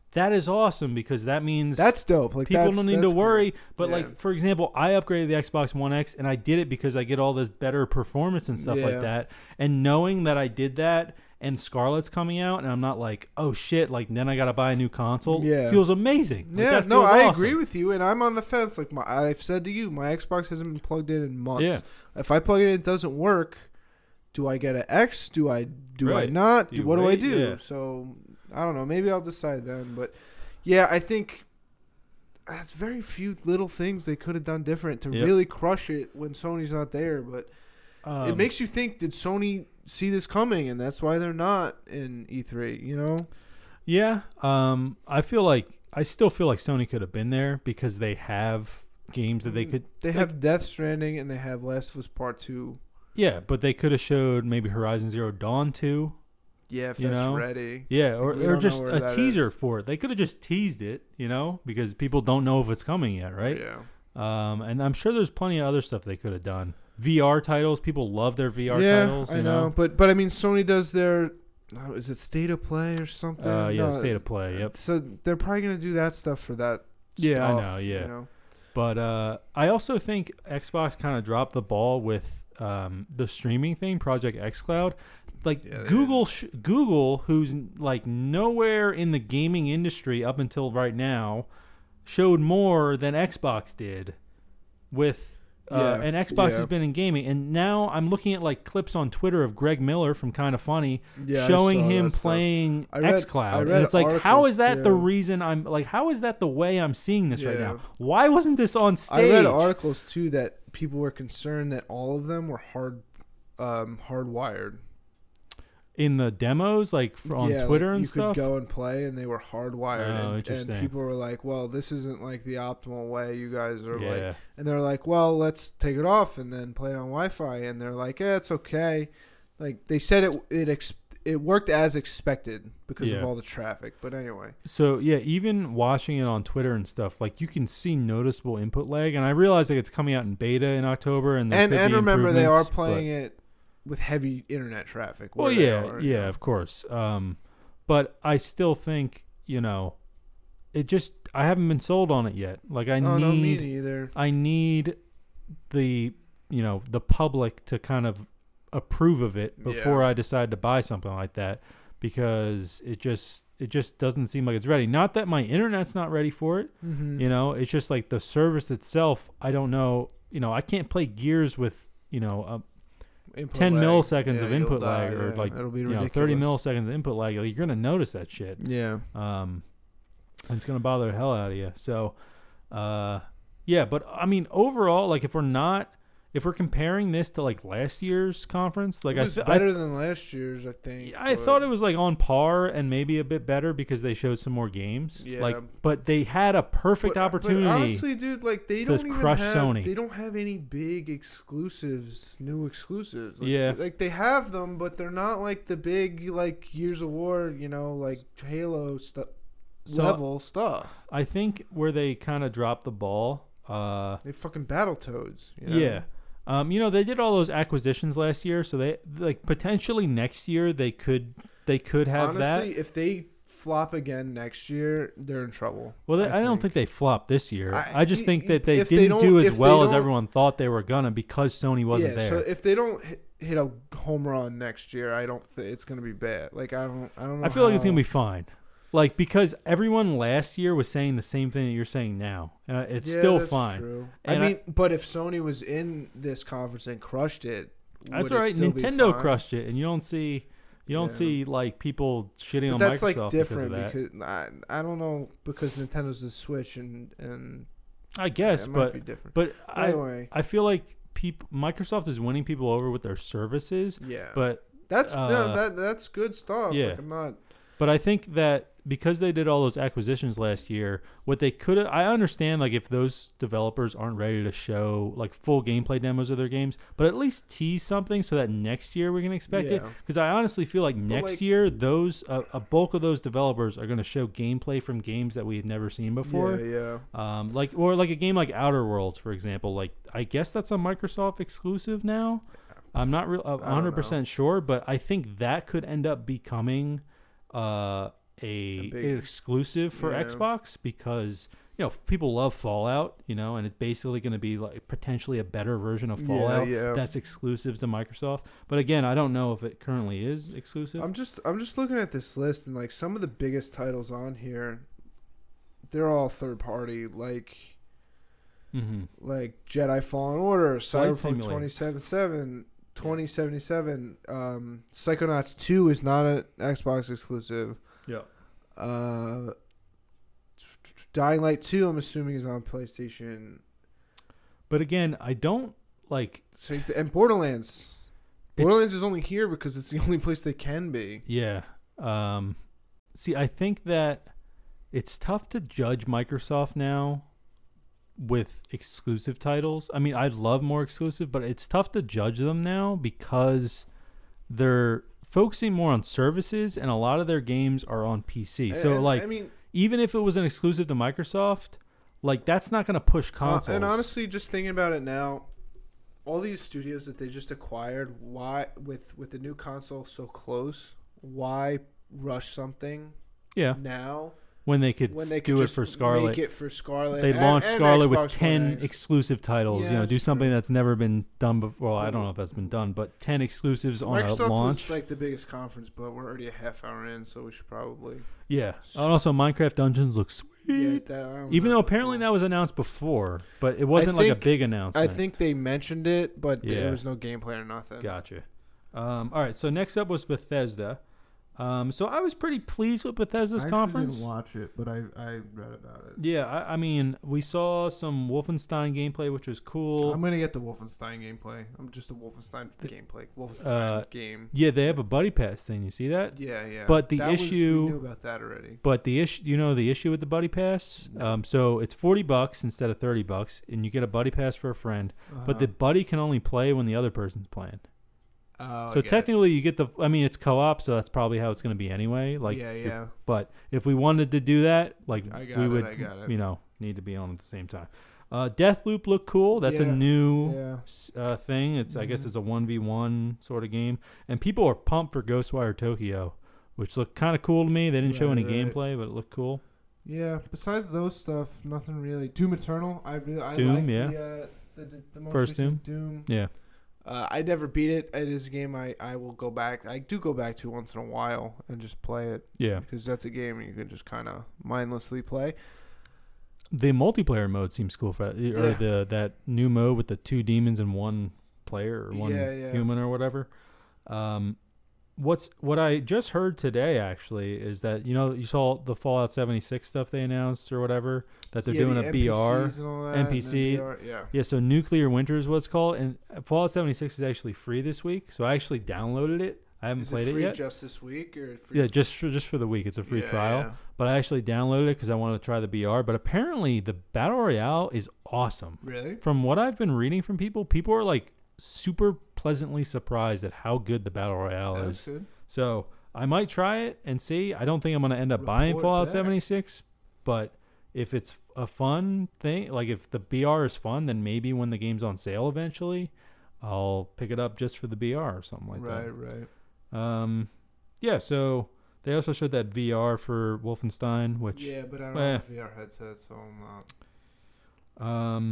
S1: that is awesome because that means
S2: That's dope. Like
S1: people
S2: that's,
S1: don't need
S2: that's
S1: to
S2: cool.
S1: worry. But
S2: Yeah.
S1: like for example, I upgraded the Xbox One X and I did it because I get all this better performance and stuff
S2: Yeah.
S1: like that. And knowing that I did that and Scarlet's coming out and I'm not like, oh shit, like then I gotta buy a new console.
S2: Yeah.
S1: Feels amazing. Like,
S2: Yeah,
S1: that
S2: no,
S1: feels
S2: I
S1: awesome.
S2: agree with you, and I'm on the fence. Like my, I've said to you, my Xbox hasn't been plugged in in months.
S1: Yeah.
S2: If I plug it in, it doesn't work. Do I get an X? Do I do
S1: Right.
S2: I not?
S1: Do
S2: Do,
S1: you
S2: what do I
S1: wait?
S2: do?
S1: Yeah.
S2: So I don't know. Maybe I'll decide then. But yeah, I think that's very few little things they could have done different to
S1: Yep.
S2: really crush it when Sony's not there. But
S1: Um,
S2: it makes you think: did Sony see this coming, and that's why they're not in E three? You know?
S1: Yeah, um, I feel like I still feel like Sony could have been there because they have games that they could.
S2: They
S1: like-
S2: have Death Stranding and they have Last of Us Part Two.
S1: Yeah, but they could have showed maybe Horizon Zero Dawn two.
S2: Yeah, if
S1: You
S2: that's
S1: know?
S2: ready.
S1: Yeah, or,
S2: We
S1: or
S2: don't know
S1: just
S2: where
S1: a
S2: that
S1: teaser
S2: is.
S1: for it. They could have just teased it, you know, because people don't know if it's coming yet, right?
S2: Yeah.
S1: Um, and I'm sure there's plenty of other stuff they could have done. V R titles, people love their V R
S2: yeah,
S1: titles. You
S2: I know.
S1: know,
S2: But but I mean, Sony does their. Oh, is it State of Play or something?
S1: uh, yeah,
S2: No,
S1: state
S2: it's-
S1: of play. Yep.
S2: So they're probably gonna do that stuff for that.
S1: Yeah, I
S2: stuff,
S1: know, yeah.
S2: You know?
S1: But uh, I also think Xbox kind of dropped the ball with um, the streaming thing, Project xCloud. Like
S2: Yeah, they
S1: Google, sh- Google, who's like nowhere in the gaming industry up until right now, showed more than Xbox did. With uh,
S2: Yeah,
S1: and Xbox
S2: yeah.
S1: has been in gaming, and now I'm looking at like clips on Twitter of Greg Miller from Kind of Funny
S2: Yeah, I
S1: showing
S2: saw
S1: him
S2: that stuff.
S1: playing
S2: I read-
S1: xCloud,
S2: I
S1: and
S2: read
S1: it's like, how
S2: articles,
S1: is that the
S2: too.
S1: reason I'm like, how is that the way I'm seeing this right
S2: Yeah.
S1: now? Why wasn't this on stage?
S2: I read articles too that people were concerned that all of them were hard, um, hardwired.
S1: In the demos, like for, on
S2: yeah,
S1: Twitter
S2: like
S1: and
S2: you
S1: stuff.
S2: could go and play, and they were hardwired.
S1: Oh,
S2: and,
S1: interesting.
S2: and people were like, "Well, this isn't like the optimal way. You guys are like."
S1: Yeah,
S2: And they're like, "Well, let's take it off and then play it on Wi-Fi." And they're like, "Yeah, it's okay." Like they said, it it ex- it worked as expected because
S1: Yeah.
S2: of all the traffic. But anyway,
S1: so yeah, even watching it on Twitter and stuff, like you can see noticeable input lag, and I realize like it's coming out in beta in October, and there
S2: and
S1: could
S2: and
S1: be
S2: remember they are
S1: improvements,
S2: playing
S1: but-
S2: it with heavy internet traffic.
S1: Well,
S2: where they
S1: yeah,
S2: are,
S1: yeah,
S2: you know.
S1: of course. Um, but I still think you know, it just I haven't been sold on it yet. Like I
S2: Oh, no, me
S1: need,
S2: neither.
S1: I need the you know the public to kind of approve of it before
S2: Yeah.
S1: I decide to buy something like that, because it just it just doesn't seem like it's ready. Not that my internet's not ready for it.
S2: Mm-hmm.
S1: You know, it's just like the service itself. I don't know. You know, I can't play Gears with you know a
S2: Input
S1: ten
S2: lag.
S1: milliseconds
S2: Yeah,
S1: of
S2: you'll
S1: input
S2: die,
S1: lag, or
S2: yeah.
S1: like
S2: It'll be
S1: you know thirty
S2: ridiculous.
S1: milliseconds of input lag. Like, you're gonna notice that shit.
S2: Yeah.
S1: Um, and it's gonna bother the hell out of you. So, uh, yeah. But I mean, overall, like if we're not, if we're comparing this to like last year's conference, like
S2: It
S1: I,
S2: was
S1: th- I
S2: better than last year's, I think.
S1: I
S2: but-
S1: thought it was like on par and maybe a bit better because they showed some more games.
S2: Yeah.
S1: Like, but they had a perfect
S2: But-
S1: opportunity.
S2: But honestly, dude, like they
S1: to
S2: don't even
S1: crush
S2: have,
S1: Sony.
S2: They don't have any big exclusives, new exclusives. Like,
S1: Yeah.
S2: like they have them, but they're not like the big like Gears of War, you know, like Halo stuff,
S1: So-
S2: level stuff.
S1: I think where they kind of dropped the ball. Uh,
S2: They fucking Battletoads. You know?
S1: Yeah. Um, you know, they did all those acquisitions last year, so they like potentially next year they could they could have
S2: Honestly,
S1: that.
S2: if they flop again next year, they're in trouble.
S1: Well, they, I, don't think they flopped this year. I,
S2: I-
S1: just
S2: y-
S1: think
S2: y-
S1: that they
S2: if they
S1: didn't
S2: don't-
S1: do as
S2: if they
S1: well as
S2: don't-
S1: everyone thought they were gonna because Sony wasn't
S2: yeah,
S1: there.
S2: so if they don't hit, hit a home run next year, I don't think it's gonna be bad. Like I don't, I don't know.
S1: I feel like it's
S2: how-
S1: gonna be fine. Like because everyone last year was saying the same thing that you're saying now, and uh, it's
S2: Yeah,
S1: still
S2: that's
S1: fine.
S2: True.
S1: And
S2: I
S1: I-
S2: mean, but if Sony was in this conference and crushed it,
S1: That's
S2: would
S1: all
S2: it
S1: right.
S2: still be
S1: Nintendo
S2: fine?
S1: crushed it, and you don't see you don't
S2: Yeah.
S1: see like people shitting
S2: But
S1: on
S2: that's
S1: Microsoft
S2: like different
S1: because of that.
S2: because I, I don't know because Nintendo's the Switch and and
S1: I guess,
S2: it might
S1: but
S2: be different.
S1: but I
S2: anyway,
S1: I feel like peop- Microsoft is winning people over with their services,
S2: yeah,
S1: but
S2: that's
S1: uh,
S2: no, that that's good stuff.
S1: yeah.
S2: Like, I'm not.
S1: but I think that because they did all those acquisitions last year, what they could have, I understand like if those developers aren't ready to show like full gameplay demos of their games, but at least tease something so that next year we can expect it.
S2: Yeah.
S1: Because I honestly feel like next
S2: like-
S1: year those uh, a bulk of those developers are going to show gameplay from games that we had never seen before.
S2: Yeah, yeah.
S1: Um, like or like a game like Outer Worlds, for example. Like I guess that's a Microsoft exclusive now. I'm not real uh, one hundred percent sure, but I think that could end up becoming uh, a,
S2: A big-
S1: an exclusive for
S2: yeah.
S1: Xbox because you know people love Fallout, you know, and it's basically going to be like potentially a better version of Fallout
S2: yeah.
S1: that's exclusive to Microsoft. But again, I don't know if it currently is exclusive.
S2: I'm just I'm just looking at this list and like some of the biggest titles on here, they're all third party. Like
S1: mm-hmm.
S2: like Jedi Fallen Order,
S1: Flight
S2: Cyberpunk
S1: Simulator.
S2: twenty seventy-seven, twenty seventy-seven. Um, Psychonauts two is not an Xbox exclusive.
S1: Yeah.
S2: Uh, Dying Light two, I'm assuming, is on PlayStation.
S1: But again, I don't like.
S2: Same th- and Borderlands.
S1: It's-
S2: Borderlands is only here because it's the only place they can be.
S1: Yeah. Um, see, I think that it's tough to judge Microsoft now with exclusive titles. I mean, I'd love more exclusive, but it's tough to judge them now because they're focusing more on services, and a lot of their games are on P C. So,
S2: And-
S1: like,
S2: I mean,
S1: even if it was an exclusive to Microsoft, like that's not going to push
S2: uh,
S1: consoles.
S2: and honestly, just thinking about it now, all these studios that they just acquired, why with with the new console so close, why rush something
S1: yeah,
S2: now
S1: when they could
S2: when they
S1: do
S2: could
S1: it
S2: just
S1: for Scarlet.
S2: make it for Scarlet?
S1: They
S2: and-
S1: launched
S2: and
S1: Scarlet with
S2: Xbox One
S1: ten
S2: X.
S1: exclusive titles.
S2: Yeah,
S1: you know, do
S2: that's
S1: something
S2: true.
S1: that's never been done before. Well, I don't know if that's been done, but ten exclusives on
S2: Microsoft
S1: a launch.
S2: was like the biggest conference, but we're already a half hour in, so we should probably.
S1: yeah. And also, Minecraft Dungeons looks sweet.
S2: Yeah, that, I don't
S1: Even
S2: know
S1: though
S2: about
S1: apparently
S2: that.
S1: that was announced before, but it wasn't like a
S2: think-
S1: big
S2: I
S1: announcement.
S2: think they mentioned it, but
S1: Yeah.
S2: there was no gameplay or nothing.
S1: Gotcha. Um, all right. So next up was Bethesda. Um, so I was pretty pleased with Bethesda's conference.
S2: watch it, but I I read about it.
S1: Yeah, I, I mean, we saw some Wolfenstein gameplay, which was cool.
S2: I'm gonna get the Wolfenstein gameplay. I'm just a Wolfenstein gameplay. Wolfenstein
S1: Uh,
S2: game.
S1: Yeah, they have a buddy pass thing. You see that?
S2: Yeah, yeah.
S1: but the
S2: That was-
S1: issue-
S2: we knew about that already.
S1: But the issue, you know, the issue with the buddy pass.
S2: No.
S1: Um, so it's forty bucks instead of thirty bucks, and you get a buddy pass for a friend. But the buddy can only play when the other person's playing.
S2: Oh,
S1: so technically, you get the. I mean, it's co-op, so that's probably how it's going to be anyway. Like,
S2: yeah,
S1: you're-
S2: yeah.
S1: But if we wanted to do that, like,
S2: I got
S1: we
S2: it,
S1: would,
S2: I got it.
S1: you know, need to be on at the same time. Uh, Deathloop looked cool. That's a
S2: Yeah,
S1: new
S2: Yeah.
S1: s- uh, thing. It's I guess
S2: Mhm.
S1: it's a one v one sort of game, and people are pumped for Ghostwire Tokyo, which looked kind of cool to me. They didn't show
S2: Right,
S1: any
S2: right.
S1: gameplay, but it looked cool.
S2: Yeah. Besides those stuff, nothing really. Doom Eternal. I really. I
S1: Doom,
S2: like
S1: yeah.
S2: The, uh, the, the, the most
S1: First
S2: recent Doom.
S1: Yeah.
S2: Uh, I never beat it. It is a game I, I will go back. I do go back to once in a while and just play it
S1: Yeah.
S2: because that's a game you can just kind of mindlessly play.
S1: The multiplayer mode seems cool for that, or
S2: Yeah.
S1: the that new mode with the two demons and one player or one
S2: Yeah, yeah.
S1: human or whatever. Um, what's what I just heard today actually is that you know you saw the Fallout seventy-six stuff they announced or whatever that they're
S2: Yeah,
S1: doing
S2: the
S1: a B R.
S2: N P Cs and all that,
S1: N
S2: and
S1: P
S2: then
S1: C.
S2: V R, yeah.
S1: Yeah, so Nuclear Winter is what it's called, and Fallout seventy-six is actually free this week. So I actually downloaded it. I haven't
S2: Is
S1: played
S2: it
S1: it
S2: free
S1: yet.
S2: just this week or free
S1: Yeah, just for just for the week. It's a free
S2: Yeah,
S1: trial.
S2: yeah.
S1: But I actually downloaded it because I wanted to try the B R. But apparently, the battle royale is awesome.
S2: Really?
S1: From what I've been reading from people, people are like super pleasantly surprised at how good the battle royale
S2: That's
S1: is.
S2: good.
S1: So I might try it and see. I don't think I'm gonna end up buying
S2: Report
S1: Fallout
S2: back.
S1: seventy-six, but if it's a fun thing, like if the B R is fun, then maybe when the game's on sale eventually, I'll pick it up just for the B R or something like
S2: right,
S1: that.
S2: right.
S1: Um, yeah. So they also showed that V R for Wolfenstein, which
S2: Yeah, but I don't
S1: eh.
S2: have a V R headset, so I'm not.
S1: um,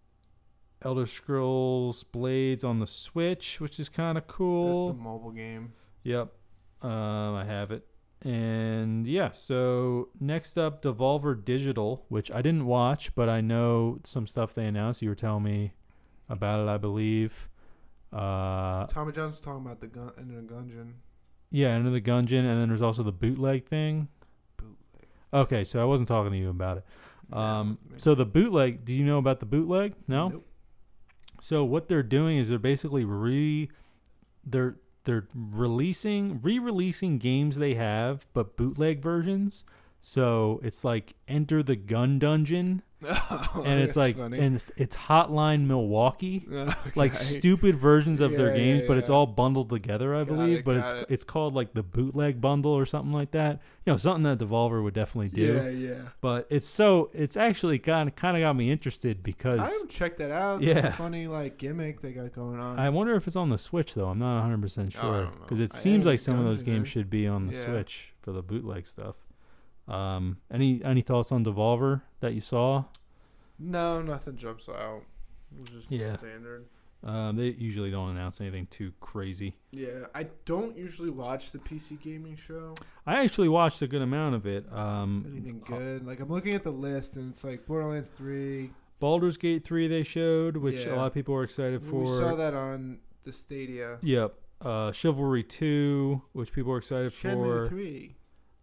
S1: Elder Scrolls Blades on the Switch, which is kind of cool.
S2: That's the mobile game.
S1: Yep. Um, I have it. And yeah, so next up, Devolver Digital, which I didn't watch, but I know some stuff they announced. You were telling me about it, I believe. Uh,
S2: Tommy John's talking about the gun in the Gungeon.
S1: yeah, Enter the Gungeon, and then there's also the bootleg thing.
S2: Bootleg.
S1: Okay, so I wasn't talking to you about it.
S2: Yeah,
S1: Um,
S2: me.
S1: so the bootleg, do you know about the bootleg? No?
S2: Nope.
S1: So what they're doing is they're basically re they're they're releasing re-releasing games they have but bootleg versions. So it's like Enter the Gun Dungeon
S2: Oh,
S1: and it's
S2: that's
S1: like
S2: funny.
S1: and it's, it's Hotline Milwaukee. Like
S2: Okay.
S1: stupid versions of their
S2: Yeah,
S1: games,
S2: yeah,
S1: but it's
S2: yeah.
S1: all bundled together, I
S2: Got
S1: believe.
S2: it,
S1: but
S2: got
S1: it's
S2: it.
S1: it's called like the bootleg bundle or something like that. You know, something that Devolver would definitely do.
S2: Yeah, yeah.
S1: But it's so it's actually kind of kind of got me interested because
S2: I haven't checked that out.
S1: Yeah.
S2: It's a funny like gimmick they got going on.
S1: I wonder if it's on the Switch though. I'm not one hundred percent
S2: Oh, I
S1: sure
S2: don't know.
S1: because it
S2: I
S1: seems
S2: am
S1: like some of those
S2: Gungeon
S1: games
S2: is.
S1: should be on the
S2: Yeah.
S1: Switch for the bootleg stuff. Um, any any thoughts on Devolver that you saw?
S2: No, nothing jumps out. It was just
S1: Yeah.
S2: standard.
S1: Um, they usually don't announce anything too crazy.
S2: Yeah, I don't usually watch the P C gaming show.
S1: I actually watched a good amount of it. Um,
S2: Anything good? Like I'm looking at the list and it's like Borderlands three.
S1: Baldur's Gate three they showed, which
S2: Yeah.
S1: a lot of people were excited for.
S2: We saw that on the Stadia.
S1: Yep. Uh, Chivalry two, which people were excited
S2: Shenmue
S1: for.
S2: three.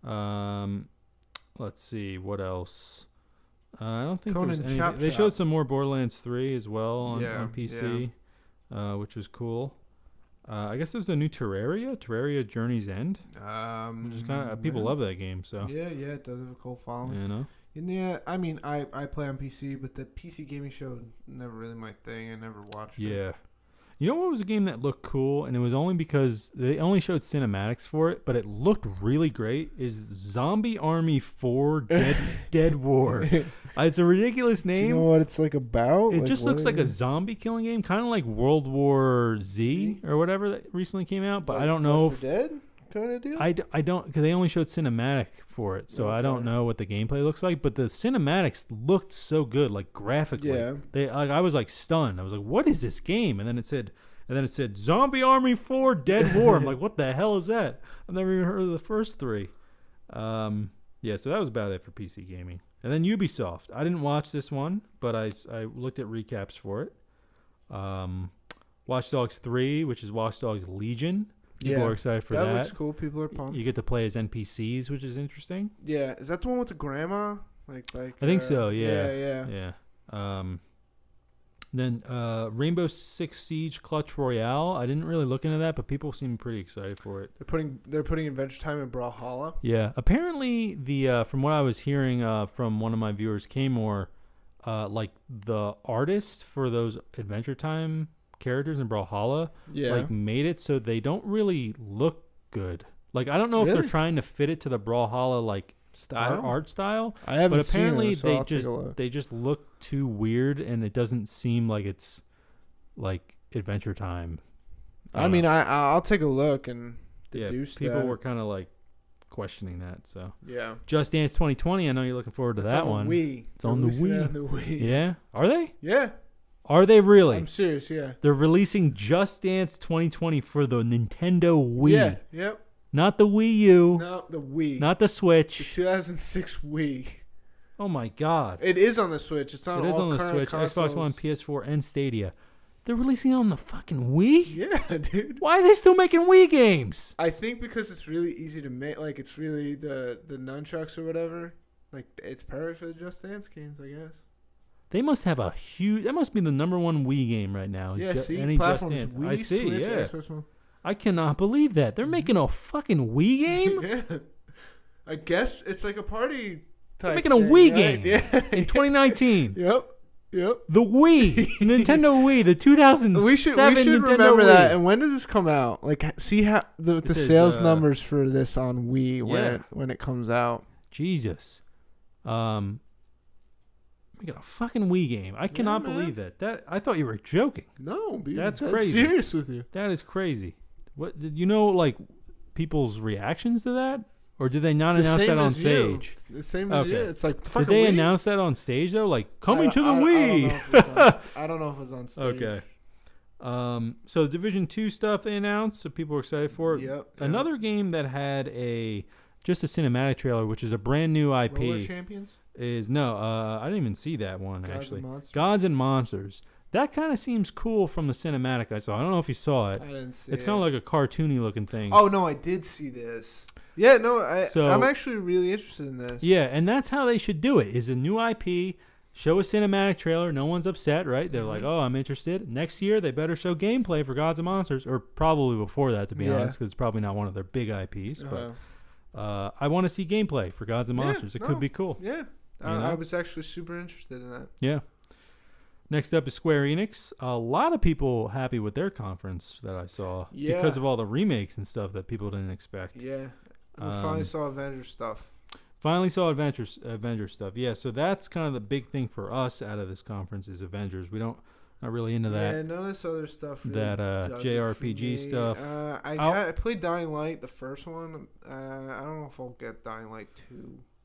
S1: Um, let's see what else. Uh, I don't think
S2: Conan
S1: there was anything.
S2: Chop
S1: They
S2: Chop.
S1: showed some more Borderlands three as well on,
S2: Yeah,
S1: on P C, uh, which was cool. Uh, I guess there's a new Terraria, Terraria Journey's End,
S2: Um,
S1: which is kind of people
S2: yeah.
S1: love that game. So
S2: Yeah, yeah, it does have a cult following.
S1: you know,
S2: And yeah, I mean, I, I play on P C, but the P C gaming show was never really my thing. I never watched it.
S1: yeah. You know what was a game that looked cool, and it was only because they only showed cinematics for it, but it looked really great. Is Zombie Army four Dead Dead War? Uh, it's a ridiculous
S2: Do
S1: name.
S2: you know what it's like about?
S1: It
S2: Like,
S1: just
S2: what
S1: looks like a
S2: is-
S1: zombie killing game, kind of like World War Z or whatever that recently came out. But I don't know
S2: Left
S1: if
S2: four Dead kind of deal.
S1: I, d- I don't because they only showed cinematic for it, so I don't
S2: Okay.
S1: know what the gameplay looks like. But the cinematics looked so good, like graphically.
S2: Yeah.
S1: They like I was like stunned. I was like, "What is this game?" And then it said, and then it said Zombie Army four Dead War. I'm like, "What the hell is that?" I've never even heard of the first three. Um, yeah, so that was about it for P C gaming. And then Ubisoft. I didn't watch this one, but I, s- I looked at recaps for it. Um, Watch Dogs three, which is Watch Dogs Legion. People
S2: Yeah.
S1: are excited for
S2: that,
S1: that.
S2: looks cool. People are pumped.
S1: You get to play as N P Cs, which is interesting.
S2: yeah, is that the one with the grandma? Like, like.
S1: I think
S2: uh,
S1: so, yeah.
S2: Yeah, yeah.
S1: Yeah. Um, then uh, Rainbow Six Siege Clutch Royale. I didn't really look into that, but people seem pretty excited for it.
S2: They're putting they're putting Adventure Time in Brawlhalla.
S1: Yeah. Apparently, the uh, from what I was hearing uh, from one of my viewers, Kmore, uh, like the artists for those Adventure Time characters in Brawlhalla,
S2: Yeah.
S1: like made it so they don't really look good. Like I don't know if
S2: Really?
S1: they're trying to fit it to the Brawlhalla like
S2: Style?
S1: art, art style.
S2: I haven't
S1: But apparently
S2: seen it, so
S1: they
S2: I'll
S1: just
S2: take a look.
S1: they just look too weird, and it doesn't seem like it's like Adventure Time.
S2: I
S1: don't
S2: mean,
S1: know.
S2: I I'll take a look and
S1: yeah,
S2: deduce
S1: people
S2: that.
S1: were kind of like questioning that. So
S2: yeah.
S1: Just Dance twenty twenty. I know you're looking forward to
S2: It's
S1: that
S2: on the
S1: one.
S2: Wii.
S1: It's on the
S2: Releasing it
S1: Wii.
S2: on the Wii.
S1: Yeah, are they?
S2: Yeah.
S1: Are they really?
S2: I'm serious. Yeah.
S1: They're releasing Just Dance twenty twenty for the Nintendo Wii,
S2: Yeah. Yep.
S1: not the Wii U,
S2: No, the Wii.
S1: not the
S2: the
S1: Switch.
S2: two thousand six Wii.
S1: Oh my God!
S2: It is on the Switch. It's on
S1: It is
S2: all
S1: on the
S2: current
S1: Switch,
S2: consoles.
S1: Xbox One, P S four, and Stadia. They're releasing it on the fucking Wii?
S2: Yeah, dude.
S1: Why are they still making Wii games?
S2: I think because it's really easy to make. Like it's really the the nunchucks or whatever. Like it's perfect for the Just Dance games, I guess.
S1: They must have a huge. That must be the number one Wii game right now.
S2: Yeah.
S1: Ju-
S2: see,
S1: any Just
S2: platforms.
S1: Dance.
S2: Wii,
S1: I see.
S2: Switch,
S1: Yeah,
S2: Xbox One.
S1: I cannot believe that they're making a fucking Wii game
S2: yeah. I guess it's like a party.
S1: They're
S2: Type
S1: making a
S2: thing,
S1: Wii
S2: right?
S1: game
S2: Yeah.
S1: in twenty nineteen.
S2: Yep. Yep.
S1: The Wii, Nintendo Wii, the two thousand seven
S2: We should we should
S1: Nintendo
S2: remember
S1: Wii.
S2: that. And when does this come out? Like, h- see how the the
S1: This is,
S2: sales
S1: uh,
S2: numbers for this on Wii when
S1: Yeah.
S2: it, when it comes out.
S1: Jesus, um, we got a fucking Wii game. I cannot
S2: man.
S1: believe that. That I thought you were joking.
S2: No, be
S1: That's
S2: dead
S1: crazy.
S2: serious with you.
S1: That is crazy. What did you know? Like people's reactions to that, or did they not
S2: The
S1: announce
S2: same
S1: that on
S2: as you.
S1: stage?
S2: It's the same as
S1: Okay.
S2: you. It's like
S1: Did
S2: fucking
S1: they
S2: Wii?
S1: announce that on stage though? Like
S2: I
S1: coming
S2: don't-
S1: to the
S2: I don't- I don't
S1: Wii.
S2: know if it's on st- I don't know if it's on stage.
S1: Okay. Um, so Division Two stuff they announced, so people were excited for it.
S2: Yep. yep.
S1: Another game that had a just a cinematic trailer, which is a brand new I
S2: Roller
S1: P,
S2: Champions.
S1: is no. Uh, I didn't even see that one
S2: Gods
S1: actually.
S2: and Monsters.
S1: Gods and Monsters. That kind of seems cool from the cinematic I saw. I don't know if you saw it.
S2: I didn't see.
S1: It's
S2: it.
S1: kind of like a cartoony looking thing.
S2: Oh no, I did see this. Yeah, no, I
S1: So-
S2: I'm actually really interested in this.
S1: Yeah, and that's how they should do it. Is a new I P, show a cinematic trailer. No one's upset, right? They're like,
S2: Mhm.
S1: "Oh, I'm interested." Next year, they better show gameplay for Gods and Monsters, or probably before that, to be
S2: Yeah.
S1: honest, because it's probably not one of their big I Ps.
S2: Uh-huh.
S1: But uh, I want to see gameplay for Gods and
S2: Yeah,
S1: Monsters. It
S2: no.
S1: could be cool.
S2: Yeah,
S1: You
S2: I,
S1: know?
S2: I was actually super interested in that.
S1: Yeah. Next up is Square Enix. A lot of people happy with their conference that I saw
S2: Yeah.
S1: because of all the remakes and stuff that people didn't expect.
S2: Yeah, we
S1: Um,
S2: finally saw Avengers stuff.
S1: Finally saw Avengers Avengers stuff. Yeah, so that's kind of the big thing for us out of this conference is Avengers. We don't not really into that.
S2: Yeah, none of this other stuff. Really
S1: that, uh,
S2: does it
S1: J R P G
S2: for me.
S1: stuff.
S2: Uh, I
S1: I'll-
S2: got, I played Dying Light, the first one. Uh, I don't know if I'll get Dying Light two.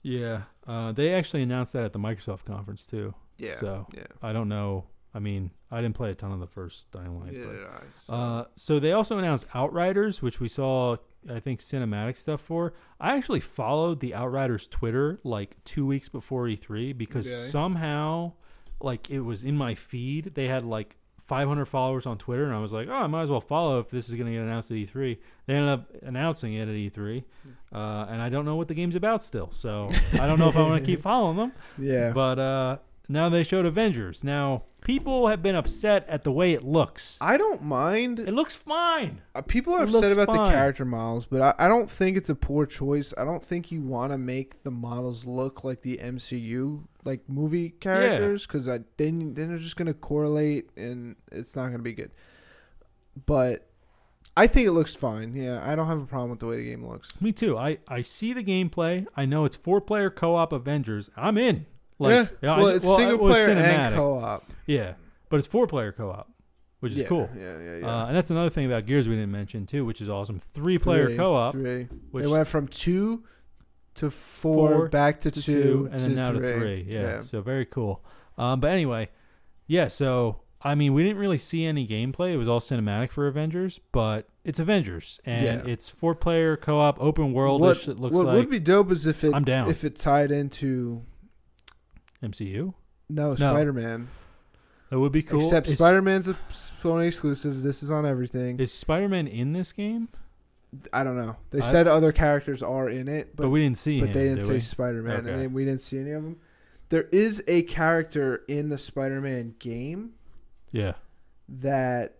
S1: Yeah, uh, they actually announced that at the Microsoft conference too.
S2: Yeah.
S1: So
S2: yeah.
S1: I don't know. I mean, I didn't play a ton of the first Dying Light.
S2: Yeah,
S1: but,
S2: I, so.
S1: uh, so they also announced Outriders, which we saw, I think, cinematic stuff for. I actually followed the Outriders Twitter like two weeks before E three because
S2: Okay.
S1: somehow, like, it was in my feed. They had like five hundred followers on Twitter, and I was like, oh, I might as well follow if this is going to get announced at E three. They ended up announcing it at E three, uh, and I don't know what the game's about still, so I don't know if I want to keep following them.
S2: Yeah.
S1: But uh, now they showed Avengers. Now, people have been upset at the way it looks.
S2: I don't mind.
S1: It looks fine.
S2: Uh, people are
S1: It
S2: upset
S1: looks
S2: about
S1: fine.
S2: the character models, but I, I don't think it's a poor choice. I don't think you want to make the models look like the M C U, like movie characters, because then, then they're just going to correlate, and it's not going to be good. But I think it looks fine. Yeah, I don't have a problem with the way the game looks.
S1: Me too. I, I see the gameplay. I know it's four-player co-op Avengers. I'm in. Like,
S2: yeah,
S1: I
S2: well,
S1: ju-
S2: it's
S1: well,
S2: single
S1: it was
S2: player
S1: cinematic.
S2: and co-op.
S1: Yeah, but it's four-player co-op, which is
S2: yeah,
S1: cool.
S2: Yeah, yeah, yeah.
S1: Uh, and that's another thing about Gears we didn't mention too, which is awesome. Three-player
S2: Three,
S1: co-op,
S2: Three.
S1: which
S2: They went from two to four,
S1: Four
S2: back to,
S1: to
S2: two,
S1: two, and
S2: to
S1: then now
S2: three.
S1: to three. Yeah,
S2: yeah.
S1: so very cool. Um, but anyway, yeah. So I mean, we didn't really see any gameplay. It was all cinematic for Avengers, but it's Avengers, and
S2: Yeah.
S1: it's four-player co-op, open world.
S2: What,
S1: It looks
S2: what
S1: like
S2: would be dope is if it
S1: I'm down.
S2: if it tied into
S1: M C U.
S2: no Spider-Man.
S1: That would be cool.
S2: Except
S1: is,
S2: Spider-Man's a Sony exclusive. This is on everything.
S1: is Spider-Man in this game?
S2: I don't know. They
S1: I-
S2: said other characters are in it,
S1: But,
S2: but
S1: we didn't see
S2: but
S1: him.
S2: they didn't
S1: did
S2: say
S1: we?
S2: Spider-Man,
S1: Okay.
S2: and then we didn't see any of them. There is a character in the Spider-Man game
S1: Yeah.
S2: that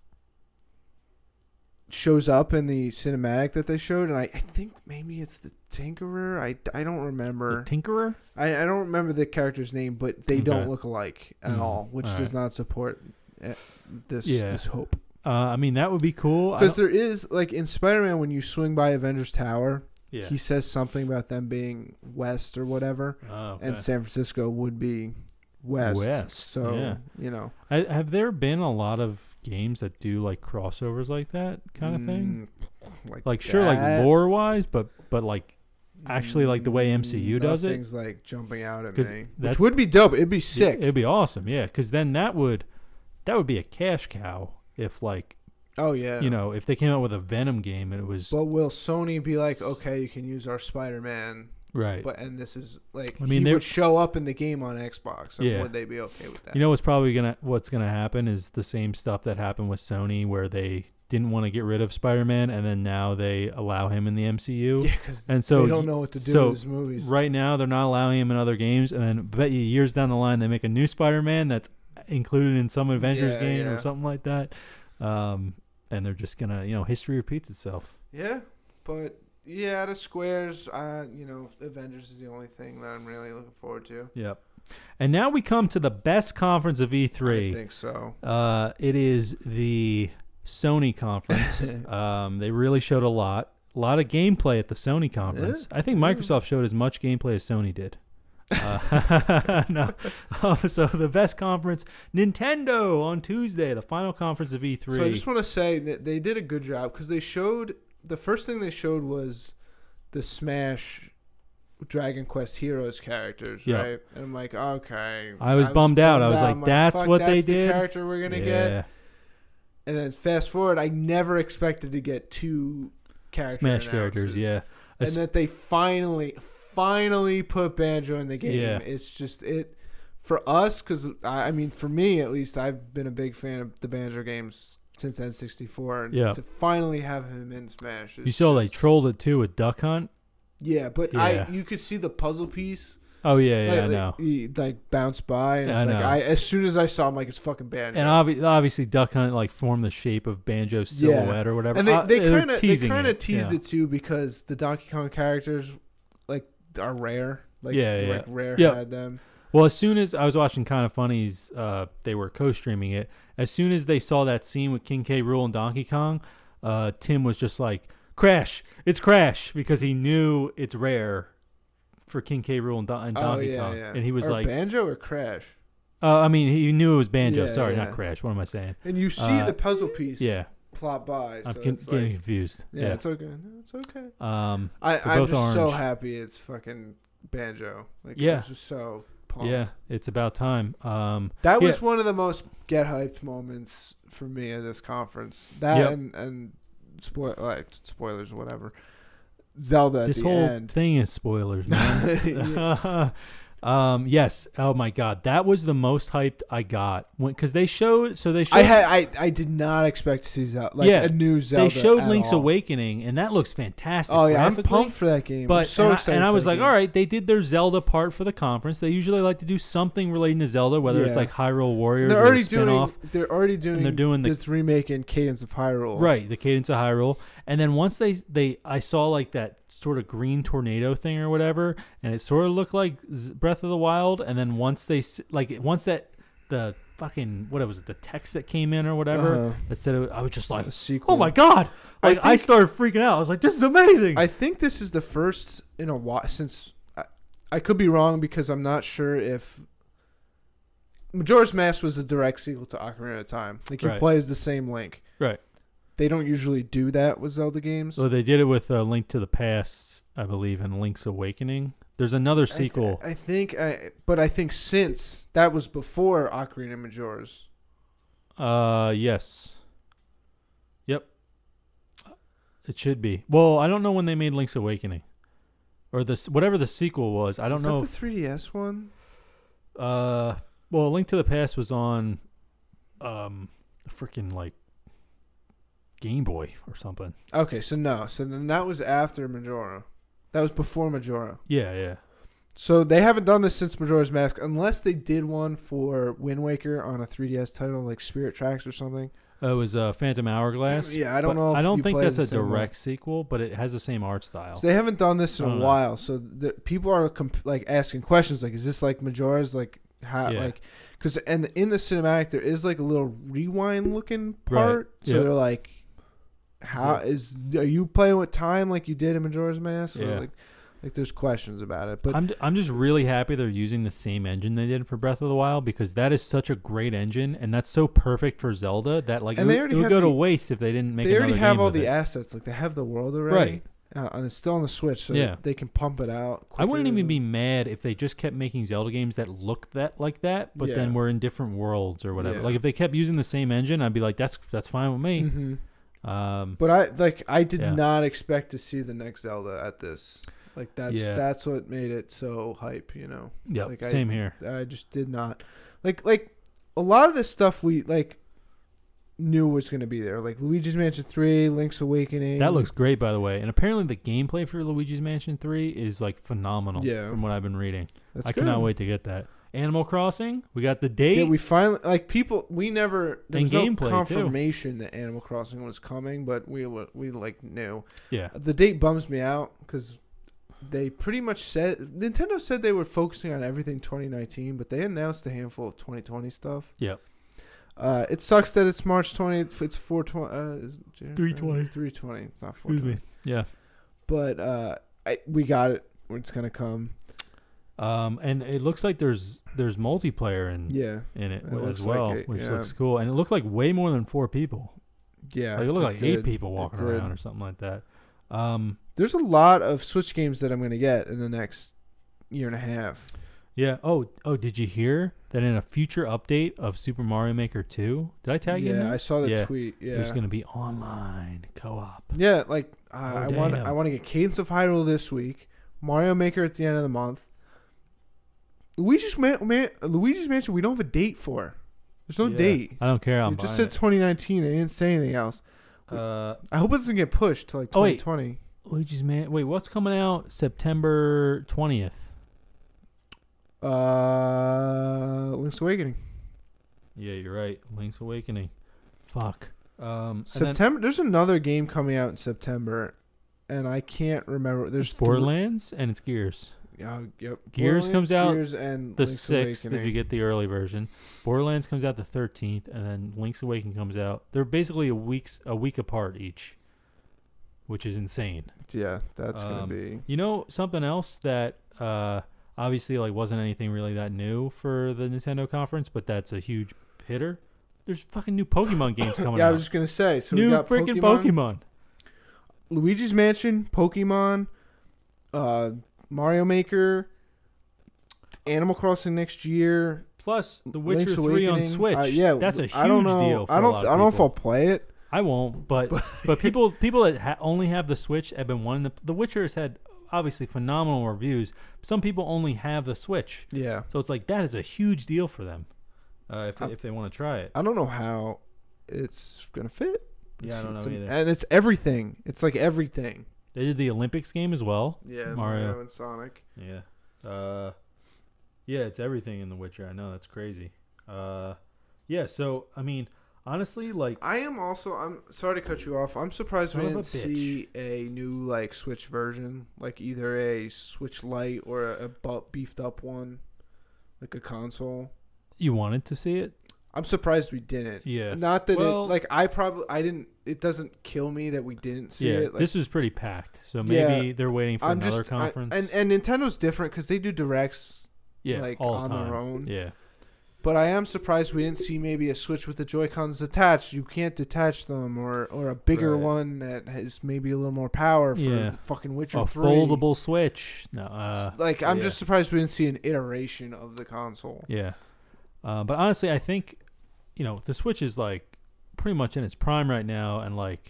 S2: shows up in the cinematic that they showed, and I, I think maybe it's the Tinkerer. I, I don't
S1: The
S2: remember.
S1: Tinkerer?
S2: I, I don't remember the character's name, but they
S1: Okay.
S2: don't look alike at
S1: Mm,
S2: all, which
S1: all
S2: does not support uh, this
S1: Yeah.
S2: this hope.
S1: Uh, I mean, that would be cool. I
S2: Because
S1: don't-
S2: there is, like, in Spider-Man, when you swing by Avengers Tower,
S1: yeah.
S2: he says something about them being west or whatever,
S1: Oh, okay.
S2: and San Francisco would be west.
S1: West,
S2: So,
S1: yeah.
S2: you know.
S1: I, have there been a lot of games that do like crossovers like that kind of thing?
S2: mm, Like,
S1: Like sure,
S2: that.
S1: like lore wise, but but like actually like the way M C U
S2: Mm,
S1: does it?
S2: Nothing's like jumping out at
S1: 'Cause
S2: me. Which
S1: that's-
S2: would be dope. It'd be sick.
S1: it'd be awesome, yeah. Because then that would that would be a cash cow if like
S2: oh, yeah.
S1: you know if they came out with a Venom game and it was
S2: But will Sony be like, okay, you can use our Spider-Man,
S1: right.
S2: but and this is like,
S1: I mean,
S2: he
S1: they're-
S2: would show up in the game on Xbox. And
S1: Yeah.
S2: Would they be okay with that?
S1: You know what's probably gonna what's gonna happen is the same stuff that happened with Sony where they didn't want to get rid of Spider-Man and then now they allow him in the M C U.
S2: yeah, because
S1: And so
S2: they don't know what to do
S1: so
S2: with his movies.
S1: right now they're not allowing him in other games, and then bet you years down the line they make a new Spider-Man that's included in some Avengers
S2: Yeah,
S1: game
S2: yeah.
S1: or something like that. Um, and they're just gonna, you know, history repeats itself.
S2: Yeah, but yeah, out of Square's, uh, you know, Avengers is the only thing that I'm really looking forward to.
S1: Yep. And now we come to the best conference of E
S2: I
S1: three.
S2: think so.
S1: Uh, it is the Sony conference. um, they really showed a lot, a lot of gameplay at the Sony conference. I think
S2: Yeah.
S1: Microsoft showed as much gameplay as Sony did. Uh, no. Oh, so the best conference, Nintendo on Tuesday, the final conference of E three.
S2: So I just want to say that they did a good job because they showed the first thing they showed was the Smash Dragon Quest Heroes characters,
S1: Yeah.
S2: right? And I'm like, okay.
S1: I was bummed out. I was like,
S2: I'm
S1: that's
S2: fuck,
S1: what
S2: that's
S1: they
S2: the
S1: did?
S2: character we're gonna
S1: yeah.
S2: get. And then fast forward, I never expected to get two character
S1: Smash characters,
S2: announces.
S1: yeah.
S2: And that they finally, finally put Banjo in the game.
S1: Yeah.
S2: It's just it for us because I, I mean, for me at least, I've been a big fan of the Banjo games since N sixty-four. And
S1: Yeah.
S2: to finally have him in Smash, is
S1: You saw they
S2: just-
S1: trolled it too with Duck Hunt.
S2: Yeah, but
S1: Yeah.
S2: I you could see the puzzle piece.
S1: Oh yeah, yeah,
S2: like,
S1: I know.
S2: Like, he, like bounce by, and
S1: I
S2: it's like
S1: know.
S2: I as soon as I saw him, like it's fucking Banjo.
S1: And obvi- obviously, Duck Hunt like formed the shape of Banjo's silhouette or whatever.
S2: And they
S1: Uh,
S2: they
S1: they're
S2: kind of they
S1: teasing
S2: kind of
S1: it,
S2: teased
S1: yeah.
S2: it too because the Donkey Kong characters like are rare. Like,
S1: Yeah, yeah.
S2: like Rare
S1: Yep.
S2: had them.
S1: Well, as soon as I was watching Kind of Funnies, uh, they were co-streaming it. As soon as they saw that scene with King K. Rool and Donkey Kong, uh, Tim was just like, "Crash! It's Crash!" because he knew it's rare for King K. Rool and, Don- and
S2: Oh
S1: Donkey
S2: yeah,
S1: Kong,
S2: yeah.
S1: and he was
S2: or
S1: like,
S2: Banjo or Crash.
S1: uh, "I mean, he knew it was Banjo.
S2: Yeah,
S1: Sorry,
S2: yeah.
S1: not Crash. What am I saying?
S2: And you see
S1: Uh,
S2: the puzzle piece
S1: Yeah,
S2: plop by. So
S1: I'm con-
S2: it's
S1: getting
S2: like,
S1: confused.
S2: yeah,
S1: Yeah,
S2: it's okay. No, it's okay.
S1: um,
S2: I,
S1: They're
S2: I'm
S1: both
S2: just so
S1: orange.
S2: happy it's fucking Banjo. Like,
S1: Yeah.
S2: I was just so pumped.
S1: Yeah, it's about time. Um,
S2: That was
S1: yeah.
S2: one of the most get hyped moments for me at this conference. That
S1: Yep.
S2: and and spoil like spoilers or whatever. Zelda at
S1: This
S2: the
S1: whole
S2: end.
S1: thing is spoilers, man. um, yes. Oh my God, that was the most hyped I got when because they showed. So they showed.
S2: I had I, I did not expect to see Zelda like
S1: Yeah,
S2: a new Zelda.
S1: they showed
S2: at
S1: Link's
S2: all.
S1: Awakening, and that looks fantastic.
S2: Oh yeah, I'm
S1: graphically.
S2: pumped for that game.
S1: But
S2: I'm so
S1: and,
S2: excited.
S1: I, and I
S2: for
S1: was
S2: that
S1: like,
S2: game.
S1: all right, they did their Zelda part for the conference. They usually like to do something relating to Zelda, whether it's
S2: Yeah.
S1: like Hyrule Warriors
S2: They're
S1: or a
S2: already doing.
S1: spin-off.
S2: They're already doing.
S1: they're doing the-
S2: this remake in Cadence of Hyrule.
S1: Right, the Cadence of Hyrule. And then once they they I saw like that sort of green tornado thing or whatever, and it sort of looked like Z- Breath of the Wild. And then once they s- like once that the fucking what was it the text that came in or whatever
S2: Uh-huh.
S1: that said it, I was just like,
S2: A sequel.
S1: oh my God!
S2: I
S1: Like I,
S2: think-
S1: started freaking out. I was like, this is amazing.
S2: I think this is the first in a while since I, I could be wrong because I'm not sure if Majora's Mask was a direct sequel to Ocarina of Time. Like you
S1: Right.
S2: play as the same Link.
S1: Right.
S2: They don't usually do that with Zelda games.
S1: So they did it with uh, Link to the Past, I believe, and Link's Awakening. There's another
S2: I th-
S1: sequel.
S2: I, think, I, but I think since that was before Ocarina of Majora's.
S1: Uh, yes. Yep. It should be. Well, I don't know when they made Link's Awakening, or this whatever the sequel was. I don't
S2: was
S1: know.
S2: that the three D S one?
S1: If, uh, well, Link to the Past was on, um, freaking like Game Boy or something.
S2: Okay, so no. So then that was after Majora. That was before Majora.
S1: Yeah, yeah.
S2: So they haven't done this since Majora's Mask, unless they did one for Wind Waker on a three D S title like Spirit Tracks or something.
S1: Uh, it was uh, Phantom Hourglass.
S2: Yeah, I don't
S1: but
S2: know if
S1: I don't
S2: you
S1: think
S2: play
S1: that's
S2: the
S1: a
S2: same one.
S1: direct sequel, but it has the same art style.
S2: So they haven't done this in
S1: I
S2: a
S1: don't know.
S2: while. So the, people are comp- like asking questions like, "Is this like Majora's? Like how?
S1: Yeah.
S2: Like because and in the cinematic there is like a little rewind looking
S1: Right.
S2: part. So
S1: Yep.
S2: they're like, how is are you playing with time like you did in Majora's Mask? So
S1: Yeah.
S2: like, like there's questions about it. But
S1: I'm I'm just really happy they're using the same engine they did for Breath of the Wild because that is such a great engine and that's so perfect for Zelda that like
S2: And
S1: it,
S2: they
S1: would-
S2: already
S1: it would
S2: have
S1: go to
S2: the-
S1: waste if they didn't make
S2: they
S1: another
S2: already have
S1: game
S2: all
S1: with
S2: the
S1: it.
S2: assets. Like they have the world already.
S1: Right.
S2: Uh, and it's still on the Switch, so
S1: Yeah.
S2: they can pump it out.
S1: I wouldn't
S2: quicker.
S1: even be mad if they just kept making Zelda games that looked that like that, but then
S2: Yeah.
S1: were in different worlds or whatever.
S2: Yeah.
S1: Like if they kept using the same engine, I'd be like, that's that's fine with me.
S2: Mhm.
S1: Um,
S2: But I like I did
S1: Yeah.
S2: not expect to see the next Zelda at this. Like that's
S1: Yeah.
S2: that's what made it so hype, you know.
S1: yeah,
S2: like I-
S1: same here.
S2: I just did not like like a lot of this stuff we like knew was going to be there. Like Luigi's Mansion three, Link's Awakening.
S1: That looks great, by the way. And apparently, the gameplay for Luigi's Mansion three is like phenomenal.
S2: Yeah.
S1: From what I've been reading,
S2: That's
S1: I
S2: good.
S1: cannot wait to get that. Animal Crossing, we got the date.
S2: Yeah, we finally like people. We never there
S1: And
S2: was no
S1: gameplay, too.
S2: confirmation that Animal Crossing was coming, but we wa- we like knew.
S1: yeah,
S2: The date bums me out because they pretty much said Nintendo said they were focusing on everything twenty nineteen, but they announced a handful of twenty twenty stuff.
S1: Yep.
S2: Uh, it sucks that it's March twentieth. It's four twenty. Uh, is it
S1: three twenty.
S2: Three twenty. It's not four
S1: Excuse
S2: twenty.
S1: me. Yeah.
S2: But uh, I, we got it. It's gonna come.
S1: Um, and it looks like there's there's multiplayer in
S2: Yeah.
S1: in it,
S2: It
S1: as
S2: looks
S1: well,
S2: like it,
S1: which
S2: yeah.
S1: looks cool. And it looked like way more than four people.
S2: Yeah.
S1: Like it looked like
S2: did.
S1: eight people walking
S2: It did.
S1: around or something like that. Um,
S2: There's a lot of Switch games that I'm gonna get in the next year and a half.
S1: yeah. Oh, oh, did you hear that in a future update of Super Mario Maker two? Did I tag you? in
S2: Yeah,
S1: that?
S2: I saw the
S1: Yeah.
S2: tweet. Yeah.
S1: There's gonna be online co-op.
S2: Yeah, like uh,
S1: Oh,
S2: I want
S1: damn.
S2: I want to get Cadence of Hyrule this week, Mario Maker at the end of the month. Luigi's Man- Man- Luigi's Mansion we don't have a date for. There's no
S1: Yeah.
S2: date.
S1: I don't care. I'm
S2: It just
S1: buying
S2: said twenty nineteen. They didn't say anything else.
S1: it. Uh,
S2: I hope it doesn't get pushed to like
S1: Oh, wait.
S2: twenty twenty.
S1: Luigi's Man. Wait, what's coming out September twentieth?
S2: Uh, Link's Awakening.
S1: Yeah, you're right. Link's Awakening. Fuck. Um, and then
S2: September. There's another game coming out in September, and I can't remember. There's
S1: it's Borderlands and it's Gears.
S2: Yeah, yep.
S1: Gears comes out
S2: Gears and
S1: The
S2: Link's
S1: sixth, if
S2: Awakening.
S1: you get the early version. Borderlands comes out the thirteenth, and then Link's Awakening comes out. They're basically a week's a week apart each, which is insane.
S2: Yeah, that's gonna
S1: Um,
S2: be.
S1: You know something else that uh, obviously like wasn't anything really that new for the Nintendo conference, but that's a huge hitter. There's fucking new Pokemon games coming
S2: Yeah, I
S1: out.
S2: was just gonna say. So we
S1: new
S2: got
S1: freaking
S2: Pokemon,
S1: Pokemon.
S2: Luigi's Mansion, Pokemon, uh, Mario Maker, Animal Crossing next year.
S1: Plus, The
S2: Link's
S1: Witcher three on
S2: Awakening.
S1: Switch.
S2: Uh, yeah,
S1: that's a huge
S2: I don't know.
S1: deal for
S2: I don't.
S1: a lot of
S2: I don't know if
S1: people.
S2: I'll play it.
S1: I won't, but but people people that ha- only have the Switch have been wanting the, the Witcher has had obviously phenomenal reviews. Some people only have the Switch,
S2: Yeah.
S1: so it's like that is a huge deal for them uh, if
S2: I'm-
S1: if they want to try it.
S2: I don't know how it's gonna fit.
S1: Yeah, I don't know
S2: It's an-
S1: either.
S2: And it's everything. It's like everything.
S1: They did the Olympics game as well.
S2: Yeah,
S1: Mario.
S2: Mario and Sonic.
S1: Yeah, uh, yeah, it's everything in The Witcher. I know that's crazy. Uh, yeah, so I mean, honestly, like
S2: I am also. I'm sorry to cut you off. I'm surprised
S1: Son
S2: we
S1: of a
S2: didn't see a new like Switch version, like either a Switch Lite or a, a bu- beefed up one, like a console.
S1: you wanted to see it.
S2: I'm surprised we didn't.
S1: Yeah.
S2: Not that
S1: Well-
S2: it like I probably I didn't. It doesn't kill me that we didn't see
S1: Yeah,
S2: it. Like,
S1: this was pretty packed, so maybe
S2: Yeah,
S1: they're waiting for
S2: I'm
S1: another
S2: just I-
S1: conference.
S2: and and Nintendo's different because they do directs.
S1: yeah,
S2: like,
S1: all
S2: on
S1: the
S2: their
S1: time.
S2: own.
S1: Yeah,
S2: But I am surprised we didn't see maybe a Switch with the Joy-Cons attached. You can't detach them, or, or a bigger
S1: Right.
S2: one that has maybe a little more power for
S1: Yeah.
S2: fucking Witcher
S1: a
S2: three.
S1: foldable Switch. No, uh,
S2: Like I'm
S1: yeah.
S2: just surprised we didn't see an iteration of the console.
S1: yeah. Uh, but honestly, I think you know the Switch is like pretty much in its prime right now, and like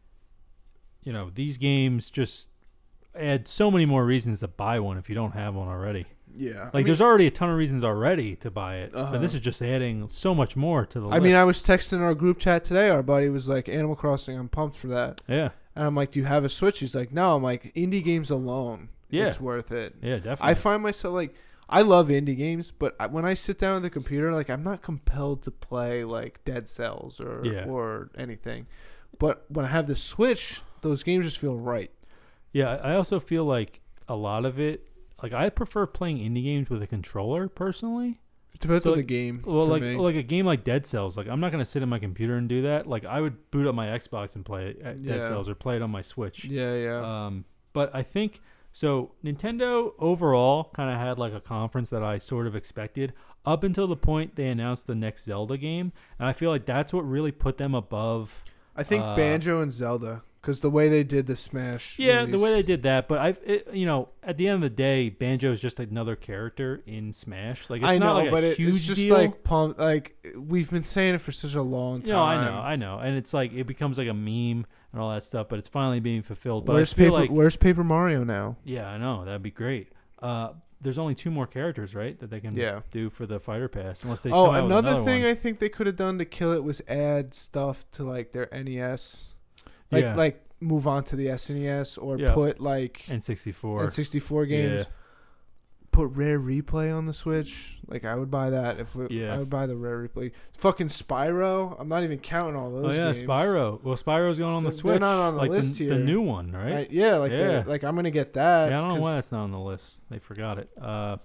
S1: you know these games just add so many more reasons to buy one if you don't have one already.
S2: Yeah,
S1: Like there's already a ton of reasons already to buy it,
S2: Uh-huh.
S1: but this is just adding so much more to the
S2: I
S1: list.
S2: mean, I was texting our group chat today. Our buddy was like, "Animal Crossing, I'm pumped for that."
S1: yeah,
S2: And I'm like, "Do you have a Switch?" He's like, "No." I'm like, "Indie games alone,
S1: Yeah.
S2: it's worth it."
S1: yeah, definitely.
S2: I find myself like I love indie games, but I, when I sit down at the computer, like I'm not compelled to play like Dead Cells or
S1: Yeah.
S2: or anything. But when I have the Switch, those games just feel right.
S1: Yeah, I also feel like a lot of it, like I prefer playing indie games with a controller personally.
S2: It depends
S1: So,
S2: on the
S1: like-
S2: game.
S1: Well,
S2: for
S1: like
S2: me.
S1: like a game like Dead Cells, like I'm not gonna sit at my computer and do that. Like I would boot up my Xbox and play it at Dead
S2: Yeah.
S1: Cells or play it on my Switch.
S2: yeah, yeah,
S1: Um, but I think so. Nintendo overall kind of had like a conference that I sort of expected up until the point they announced the next Zelda game, and I feel like that's what really put them above.
S2: I think
S1: uh,
S2: Banjo and Zelda, because the way they did the Smash.
S1: Yeah, the way they
S2: release-
S1: did that, but I, it, you know, at the end of the day, Banjo is just another character in Smash. Like it's
S2: I know,
S1: not like
S2: but
S1: a
S2: it,
S1: huge
S2: it's just
S1: deal.
S2: like pump. Like we've been saying it for such a long time.
S1: No, I know, I know, and it's like it becomes like a meme and all that stuff, but it's finally being fulfilled. But
S2: Where's
S1: I feel
S2: Paper?
S1: like,
S2: Where's Paper Mario now?
S1: yeah, I know that'd be great. Uh, there's only two more characters, right, that they can
S2: Yeah.
S1: do for the Fighter Pass, unless they.
S2: Oh,
S1: come out with
S2: another
S1: another
S2: thing
S1: one.
S2: I think they could have done to kill it was add stuff to like their N E S, like
S1: Yeah.
S2: like move on to the S N E S or
S1: Yeah.
S2: put like
S1: N sixty-four.
S2: N sixty-four games.
S1: Yeah.
S2: Put Rare Replay on the Switch. Like I would buy that if we,
S1: Yeah.
S2: I would buy the Rare Replay. Fucking Spyro. I'm not even counting all those.
S1: Oh yeah,
S2: games.
S1: Spyro. Well, Spyro's going on the
S2: They're-
S1: Switch.
S2: they're not on the
S1: like
S2: list
S1: the,
S2: here.
S1: the new one, right?
S2: Right, yeah, like
S1: Yeah.
S2: the- like I'm gonna get that.
S1: Yeah, I don't know
S2: 'cause-
S1: why that's not on the list. They forgot it. Uh,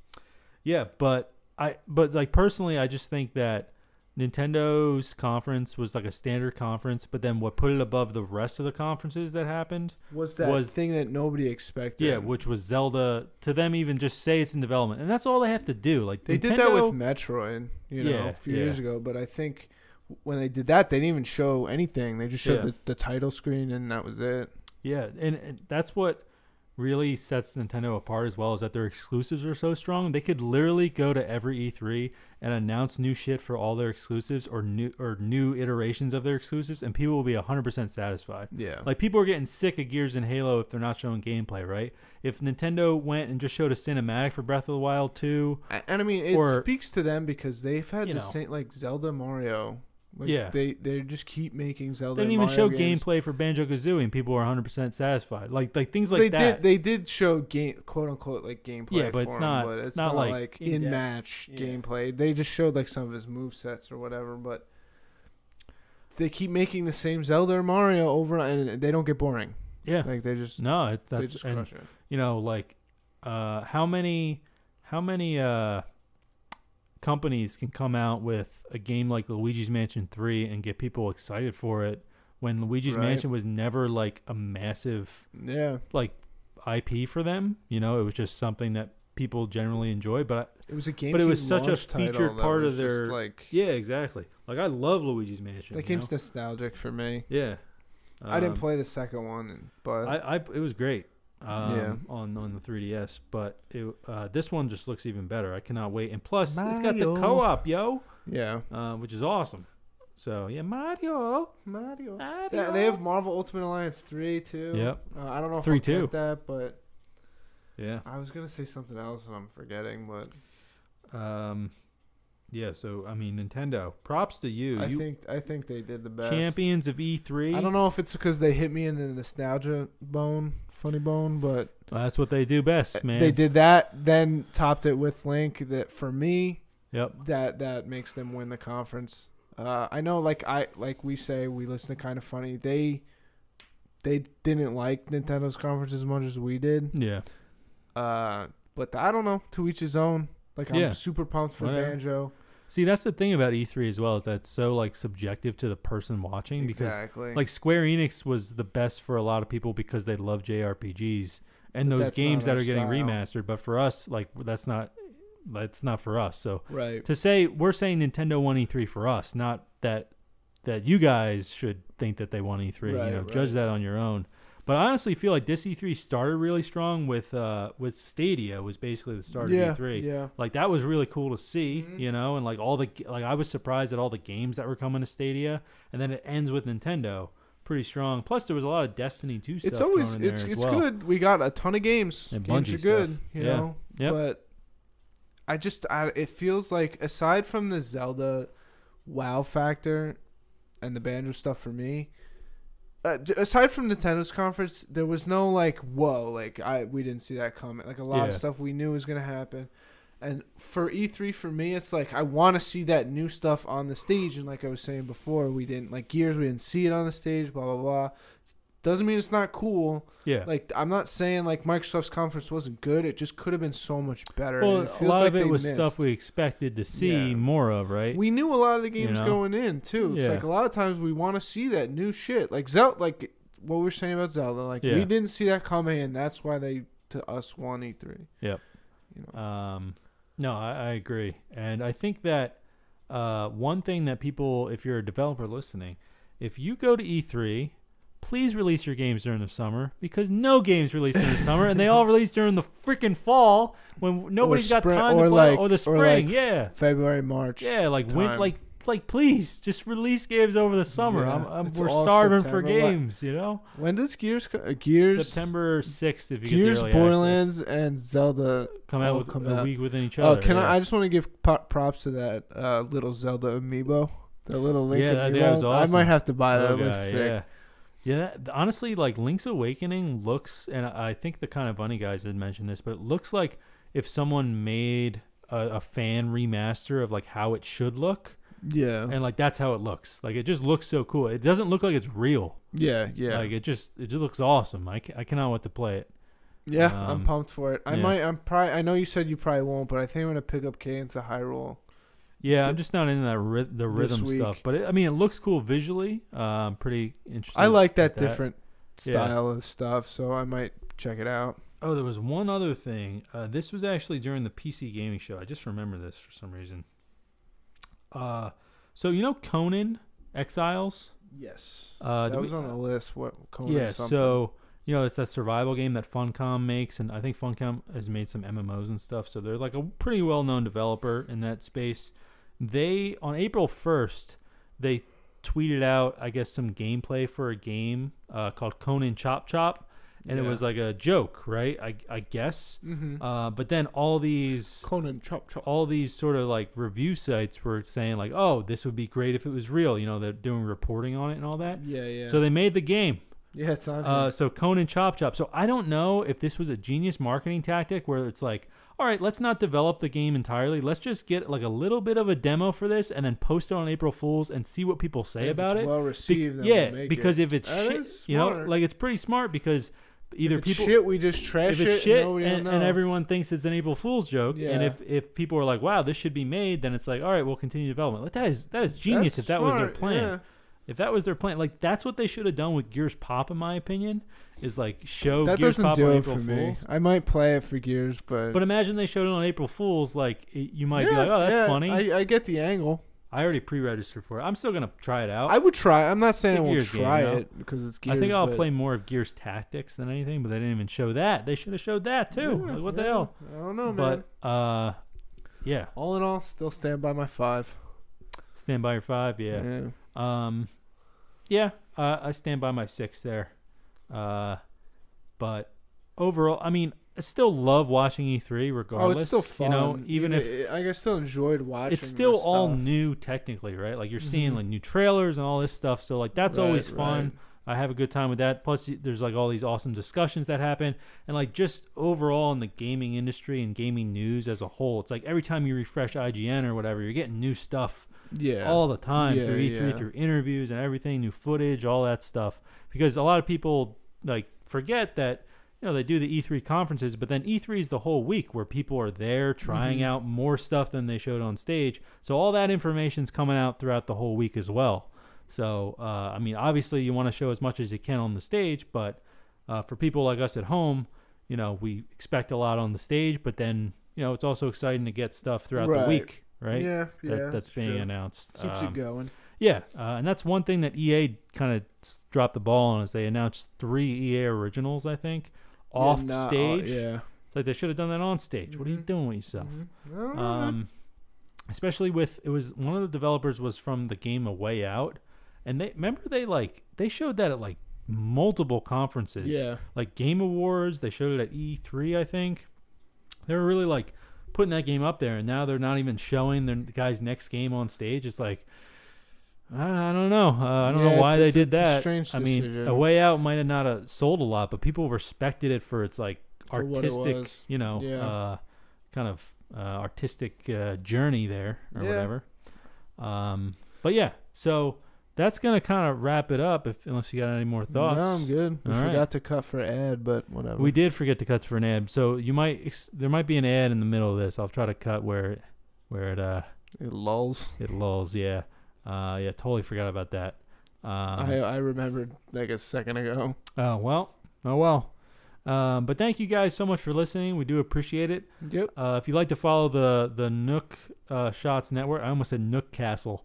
S1: yeah, but I but like personally, I just think that Nintendo's conference was like a standard conference, but then what put it above the rest of the conferences that happened,
S2: was that
S1: was-
S2: thing that nobody expected.
S1: yeah, which was Zelda. To them, even just say it's in development, and that's all they have to do. Like
S2: They
S1: Nintendo,
S2: did that with Metroid, you know,
S1: Yeah,
S2: a few
S1: yeah.
S2: years ago. But I think when they did that, they didn't even show anything. They just showed
S1: Yeah.
S2: the, the title screen, and that was it.
S1: Yeah, and, and that's what really sets Nintendo apart as well, is that their exclusives are so strong. They could literally go to every E three and announce new shit for all their exclusives or new or new iterations of their exclusives, and people will be one hundred percent satisfied.
S2: Yeah,
S1: Like people are getting sick of Gears and Halo if they're not showing gameplay, right? If Nintendo went and just showed a cinematic for Breath of the Wild two,
S2: and, and I mean, it
S1: or-
S2: speaks to them because they've had
S1: You
S2: the
S1: know.
S2: same like Zelda, Mario. Like
S1: Yeah.
S2: they they just keep making Zelda.
S1: they didn't
S2: and
S1: even show
S2: Mario games.
S1: gameplay for Banjo-Kazooie, and people were one hundred percent satisfied. Like like things like
S2: they
S1: that.
S2: did they did show game quote unquote like gameplay.
S1: Yeah, but
S2: for
S1: it's
S2: him,
S1: not-
S2: but it's
S1: not
S2: not,
S1: like
S2: like,
S1: in-depth.
S2: in match
S1: Yeah.
S2: gameplay. They just showed like some of his move sets or whatever. But they keep making the same Zelda or Mario over, and they don't get boring.
S1: yeah.
S2: Like they just
S1: No, it,
S2: they
S1: that's
S2: just
S1: and
S2: crush it.
S1: you know, like uh, how many how many uh, companies can come out with a game like Luigi's Mansion three and get people excited for it when Luigi's
S2: Right.
S1: Mansion was never like a massive
S2: Yeah,
S1: like I P for them. You know, it was just something that people generally enjoyed. But I,
S2: it was a game.
S1: But it was such a featured part of their-
S2: like.
S1: yeah, exactly. Like I love Luigi's Mansion.
S2: That
S1: you
S2: game's
S1: know?
S2: nostalgic for me.
S1: Yeah.
S2: I didn't
S1: Um,
S2: play the second one, and- but
S1: I, I it was great. um,
S2: Yeah.
S1: on on the three D S. But it, uh, this one just looks even better. I cannot wait. And plus, it's got the
S2: Mario.
S1: co-op, yo,
S2: Yeah.
S1: uh, which is awesome. So yeah, Mario.
S2: Mario.
S1: Mario.
S2: Yeah, they have Marvel Ultimate Alliance three too.
S1: Yep.
S2: Uh, I don't know if
S1: three
S2: I'll
S1: two.
S2: get that, but
S1: Yeah.
S2: I was gonna say something else and I'm forgetting. But
S1: Um, yeah. So I mean, Nintendo. Props to you.
S2: I
S1: you
S2: think I think they did the best.
S1: champions of E three.
S2: I don't know if it's because they hit me in the nostalgia bone, funny bone, but
S1: Well, that's what they do best, man.
S2: they did that. Then topped it with Link. That for me,
S1: Yep.
S2: that that makes them win the conference. Uh, I know, like I like we say, we listen to Kind of Funny. They they didn't like Nintendo's conference as much as we did.
S1: Yeah.
S2: Uh, but I don't know. To each his own. Like I'm
S1: Yeah.
S2: super pumped for
S1: Whatever.
S2: Banjo.
S1: See, that's the thing about E three as well, is that it's so like subjective to the person watching because
S2: Exactly.
S1: like Square Enix was the best for a lot of people because they love J R P Gs and
S2: But
S1: those
S2: that's
S1: games
S2: not
S1: that
S2: our
S1: are getting
S2: style.
S1: remastered. But for us, like that's not that's not for us. So
S2: right.
S1: to say we're saying Nintendo won E three for us, not that that you guys should think that they won E three.
S2: Right,
S1: you know, judge
S2: right.
S1: that on your own. But I honestly feel like this E three started really strong with uh with Stadia was basically the start
S2: yeah.
S1: of E three.
S2: Yeah.
S1: Like that was really cool to see,
S2: Mhm.
S1: you know, and like all the like I was surprised at all the games that were coming to Stadia, and then it ends with Nintendo, pretty strong. Plus there was a lot of Destiny two stuff
S2: It's always
S1: thrown in
S2: it's
S1: there as
S2: it's
S1: well.
S2: good. We got a ton of games.
S1: And
S2: games
S1: Bungie
S2: are good,
S1: stuff.
S2: you
S1: Yeah.
S2: know.
S1: Yep.
S2: But I just I it feels like aside from the Zelda wow factor and the Banjo stuff for me, uh, j- aside from Nintendo's conference, there was no like whoa, like I we didn't see that coming. Like a lot of
S1: Yeah.
S2: stuff we knew was gonna happen. And for E three for me, it's like I want to see that new stuff on the stage. And like I was saying before, we didn't like Gears, we didn't see it on the stage. Blah blah blah. Doesn't mean it's not cool.
S1: Yeah.
S2: Like I'm not saying like Microsoft's conference wasn't good. It just could have been so much better.
S1: well,
S2: and it
S1: a
S2: feels
S1: lot
S2: like
S1: of it
S2: they
S1: was
S2: missed.
S1: stuff we expected to see
S2: Yeah.
S1: more of, right?
S2: We knew a lot of the games
S1: know?
S2: going in too. It's
S1: Yeah.
S2: like a lot of times we want to see that new shit. Like Zelda, like what we were saying about Zelda. Like
S1: Yeah.
S2: we didn't see that coming, and that's why they to us won E three.
S1: Yep.
S2: You know.
S1: Um, no, I, I agree, and I think that uh, one thing that people, if you're a developer listening, if you go to E three, please release your games during the summer because no games release during the summer, and they all release during the freaking fall when nobody's got
S2: spring-
S1: time
S2: or
S1: to play,
S2: like-
S1: or the
S2: or
S1: spring,
S2: like
S1: yeah,
S2: February, March.
S1: yeah, like win,
S2: time.
S1: like like please just release games over the summer.
S2: Yeah,
S1: I'm, I'm,
S2: it's
S1: we're
S2: all
S1: starving for
S2: September. What-
S1: games, you know.
S2: When does Gears co- uh, Gears
S1: September sixth, if you
S2: Gears,
S1: get the early
S2: Borderlands,
S1: access.
S2: and Zelda
S1: come out
S2: all
S1: with
S2: come
S1: a
S2: out.
S1: week within each
S2: Oh,
S1: other.
S2: can
S1: yeah.
S2: I? I just want to give po- props to that uh, little Zelda amiibo. That little Link
S1: Yeah, that-
S2: amiibo.
S1: that was awesome.
S2: I might have to buy that.
S1: Little
S2: It looks
S1: guy,
S2: sick.
S1: Yeah, yeah. That, honestly, like Link's Awakening looks, and I I think the Kind of Funny guys had mentioned this, but it looks like if someone made a, a fan remaster of like how it should look,
S2: Yeah.
S1: and like that's how it looks. Like it just looks so cool. It doesn't look like it's real.
S2: Yeah. Yeah.
S1: Like it just it just looks awesome. I, ca- I cannot wait to play it.
S2: yeah.
S1: um,
S2: I'm pumped for it. I
S1: yeah.
S2: might. I'm probably. I know you said you probably won't, but I think I'm gonna pick up Cadence of Hyrule.
S1: Yeah, I'm just not into that ry- the rhythm
S2: week.
S1: stuff, but it, I mean it looks cool visually. Um, pretty interesting.
S2: I like that
S1: with that.
S2: different
S1: Yeah.
S2: style of stuff, so I might check it out.
S1: Oh, there was one other thing. Uh, this was actually during the P C gaming show. I just remember this for some reason. Uh, so you know Conan Exiles?
S2: Yes.
S1: Uh,
S2: that
S1: did
S2: was
S1: we-
S2: on the list. What? Conan
S1: yeah.
S2: something.
S1: So you know it's that survival game that Funcom makes, and I think Funcom has made some M M Os and stuff. So they're like a pretty well-known developer in that space. They on April first, they tweeted out, I guess, some gameplay for a game uh, called Conan Chop Chop, and it
S2: Yeah.
S1: was like a joke, right? I I guess.
S2: Mhm.
S1: Uh, but then all these
S2: Conan chop chop.
S1: all these sort of like review sites were saying like, oh, this would be great if it was real. You know, they're doing reporting on it and all that.
S2: Yeah. Yeah.
S1: So they made the game.
S2: yeah, it's on.
S1: Uh,
S2: here.
S1: so Conan Chop Chop. So I don't know if this was a genius marketing tactic where it's like, all right, let's not develop the game entirely. Let's just get like a little bit of a demo for this and then post it on April Fools and see what people say
S2: If
S1: about
S2: it's
S1: it.
S2: Well
S1: Be-
S2: received. then
S1: yeah,
S2: we'll make
S1: because
S2: it.
S1: if it's
S2: That
S1: shit,
S2: is
S1: you know,
S2: smart.
S1: like it's pretty smart because either
S2: if it's
S1: people
S2: shit, we just trash
S1: if it's
S2: it.
S1: shit
S2: and, nobody
S1: and,
S2: will
S1: and
S2: know.
S1: everyone thinks it's an April Fool's joke, and
S2: Yeah.
S1: if, if people are like, "Wow, this should be made," then it's like, "All right, we'll continue development." Like that is that is genius
S2: That's
S1: if that was their
S2: smart,
S1: plan.
S2: yeah.
S1: If that was their plan, like that's what they should have done with Gears Pop, in my opinion, is like show
S2: That
S1: Gears
S2: doesn't
S1: Pop
S2: do
S1: on
S2: it
S1: April
S2: for me.
S1: Fools.
S2: I might play it for Gears, but
S1: But imagine they showed it on April Fools, like it, you might
S2: yeah,
S1: be like, "Oh, that's
S2: yeah,
S1: funny." I,
S2: I, I get the angle.
S1: I already pre-registered for it. I'm still gonna try it out.
S2: I would try. I'm not saying
S1: It's
S2: I
S1: a
S2: won't
S1: Gears game,
S2: try
S1: you know?
S2: it because it's Gears.
S1: I think I'll
S2: but-
S1: play more of Gears Tactics than anything, but they didn't even show that. They should have showed that too.
S2: Yeah,
S1: Like, what the
S2: yeah.
S1: hell?
S2: I don't know, man.
S1: But uh, yeah.
S2: All in all, still stand by my five.
S1: Stand by your five. Yeah.
S2: Yeah.
S1: Um, yeah. Uh, I stand by my six there. Uh, but overall, I mean, I still love watching E three regardless.
S2: Oh, it's still fun.
S1: You know, even if
S2: like, I still enjoyed watching.
S1: it's still
S2: the
S1: all
S2: stuff.
S1: new technically, right? Like you're seeing
S2: Mhm.
S1: like new trailers and all this stuff. So like that's
S2: Right,
S1: always fun.
S2: right.
S1: I have a good time with that. Plus, y- there's like all these awesome discussions that happen, and like just overall in the gaming industry and gaming news as a whole, it's like every time you refresh I G N or whatever, you're getting new stuff
S2: Yeah.
S1: all the time
S2: Yeah,
S1: through E three,
S2: yeah.
S1: through interviews and everything, new footage, all that stuff. Because a lot of people like forget that you know they do the E three conferences, but then E three is the whole week where people are there trying
S2: Mhm.
S1: out more stuff than they showed on stage. So all that information's coming out throughout the whole week as well. So uh, I mean, obviously you want to show as much as you can on the stage, but uh, for people like us at home, you know, we expect a lot on the stage, but then you know it's also exciting to get stuff throughout
S2: Right.
S1: the week, right?
S2: Yeah.
S1: That,
S2: Yeah.
S1: that's being
S2: true.
S1: announced.
S2: Keeps
S1: Um,
S2: you going.
S1: yeah, uh, and that's one thing that E A kind of dropped the ball on is they announced three E A originals, I think, off
S2: Yeah, not-
S1: stage.
S2: yeah.
S1: It's like they should have done that on stage. What are you
S2: Mhm.
S1: doing with yourself?
S2: Mhm. I don't know, man.
S1: Um, especially with it was one of the developers was from the game A Way Out, and they remember they like they showed that at like multiple conferences.
S2: Yeah.
S1: Like Game Awards, they showed it at E three, I think. They were really like putting that game up there, and now they're not even showing their the guy's next game on stage. It's like I I don't know. Uh, I don't
S2: Yeah,
S1: know why
S2: it's-
S1: they
S2: it's-
S1: did
S2: it's a
S1: that.
S2: strange
S1: I mean,
S2: decision.
S1: A Way Out might have not have sold a lot, but people respected it for its like
S2: For what it
S1: artistic,
S2: was.
S1: you know,
S2: Yeah.
S1: uh, kind of uh, artistic uh, journey there or
S2: Yeah.
S1: whatever. Um, but yeah, so that's gonna kind of wrap it up. If unless you got any more thoughts.
S2: No, I'm good. We
S1: All right.
S2: forgot to cut for ad, but whatever.
S1: We did forget to cut for an ad, so you might ex- there might be an ad in the middle of this. I'll try to cut where it, where it uh
S2: It lulls.
S1: it lulls. Yeah, uh, yeah, totally forgot about that. Um,
S2: I I remembered like a second ago.
S1: oh well, oh well. Um, but thank you guys so much for listening. We do appreciate it.
S2: Yep.
S1: Uh, if you'd like to follow the the Nook uh, Shots Network, I almost said Nook Castle.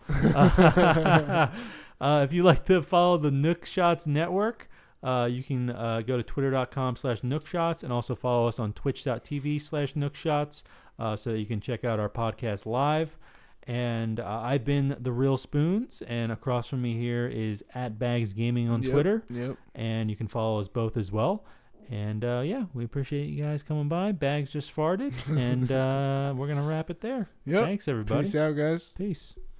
S1: uh, if you'd like to follow the Nook Shots Network, uh, you can uh, go to twitter.com slash nookshots and also follow us on twitch.tv slash nookshots uh, so that you can check out our podcast live. And uh, I've been The Real Spoons, and across from me here is at Bags Gaming on
S2: Yep,
S1: Twitter,
S2: Yep.
S1: and you can follow us both as well. And uh, yeah, we appreciate you guys coming by. Bags just farted, and uh, we're gonna wrap it there.
S2: Yep.
S1: Thanks, everybody.
S2: Peace out, guys.
S1: Peace.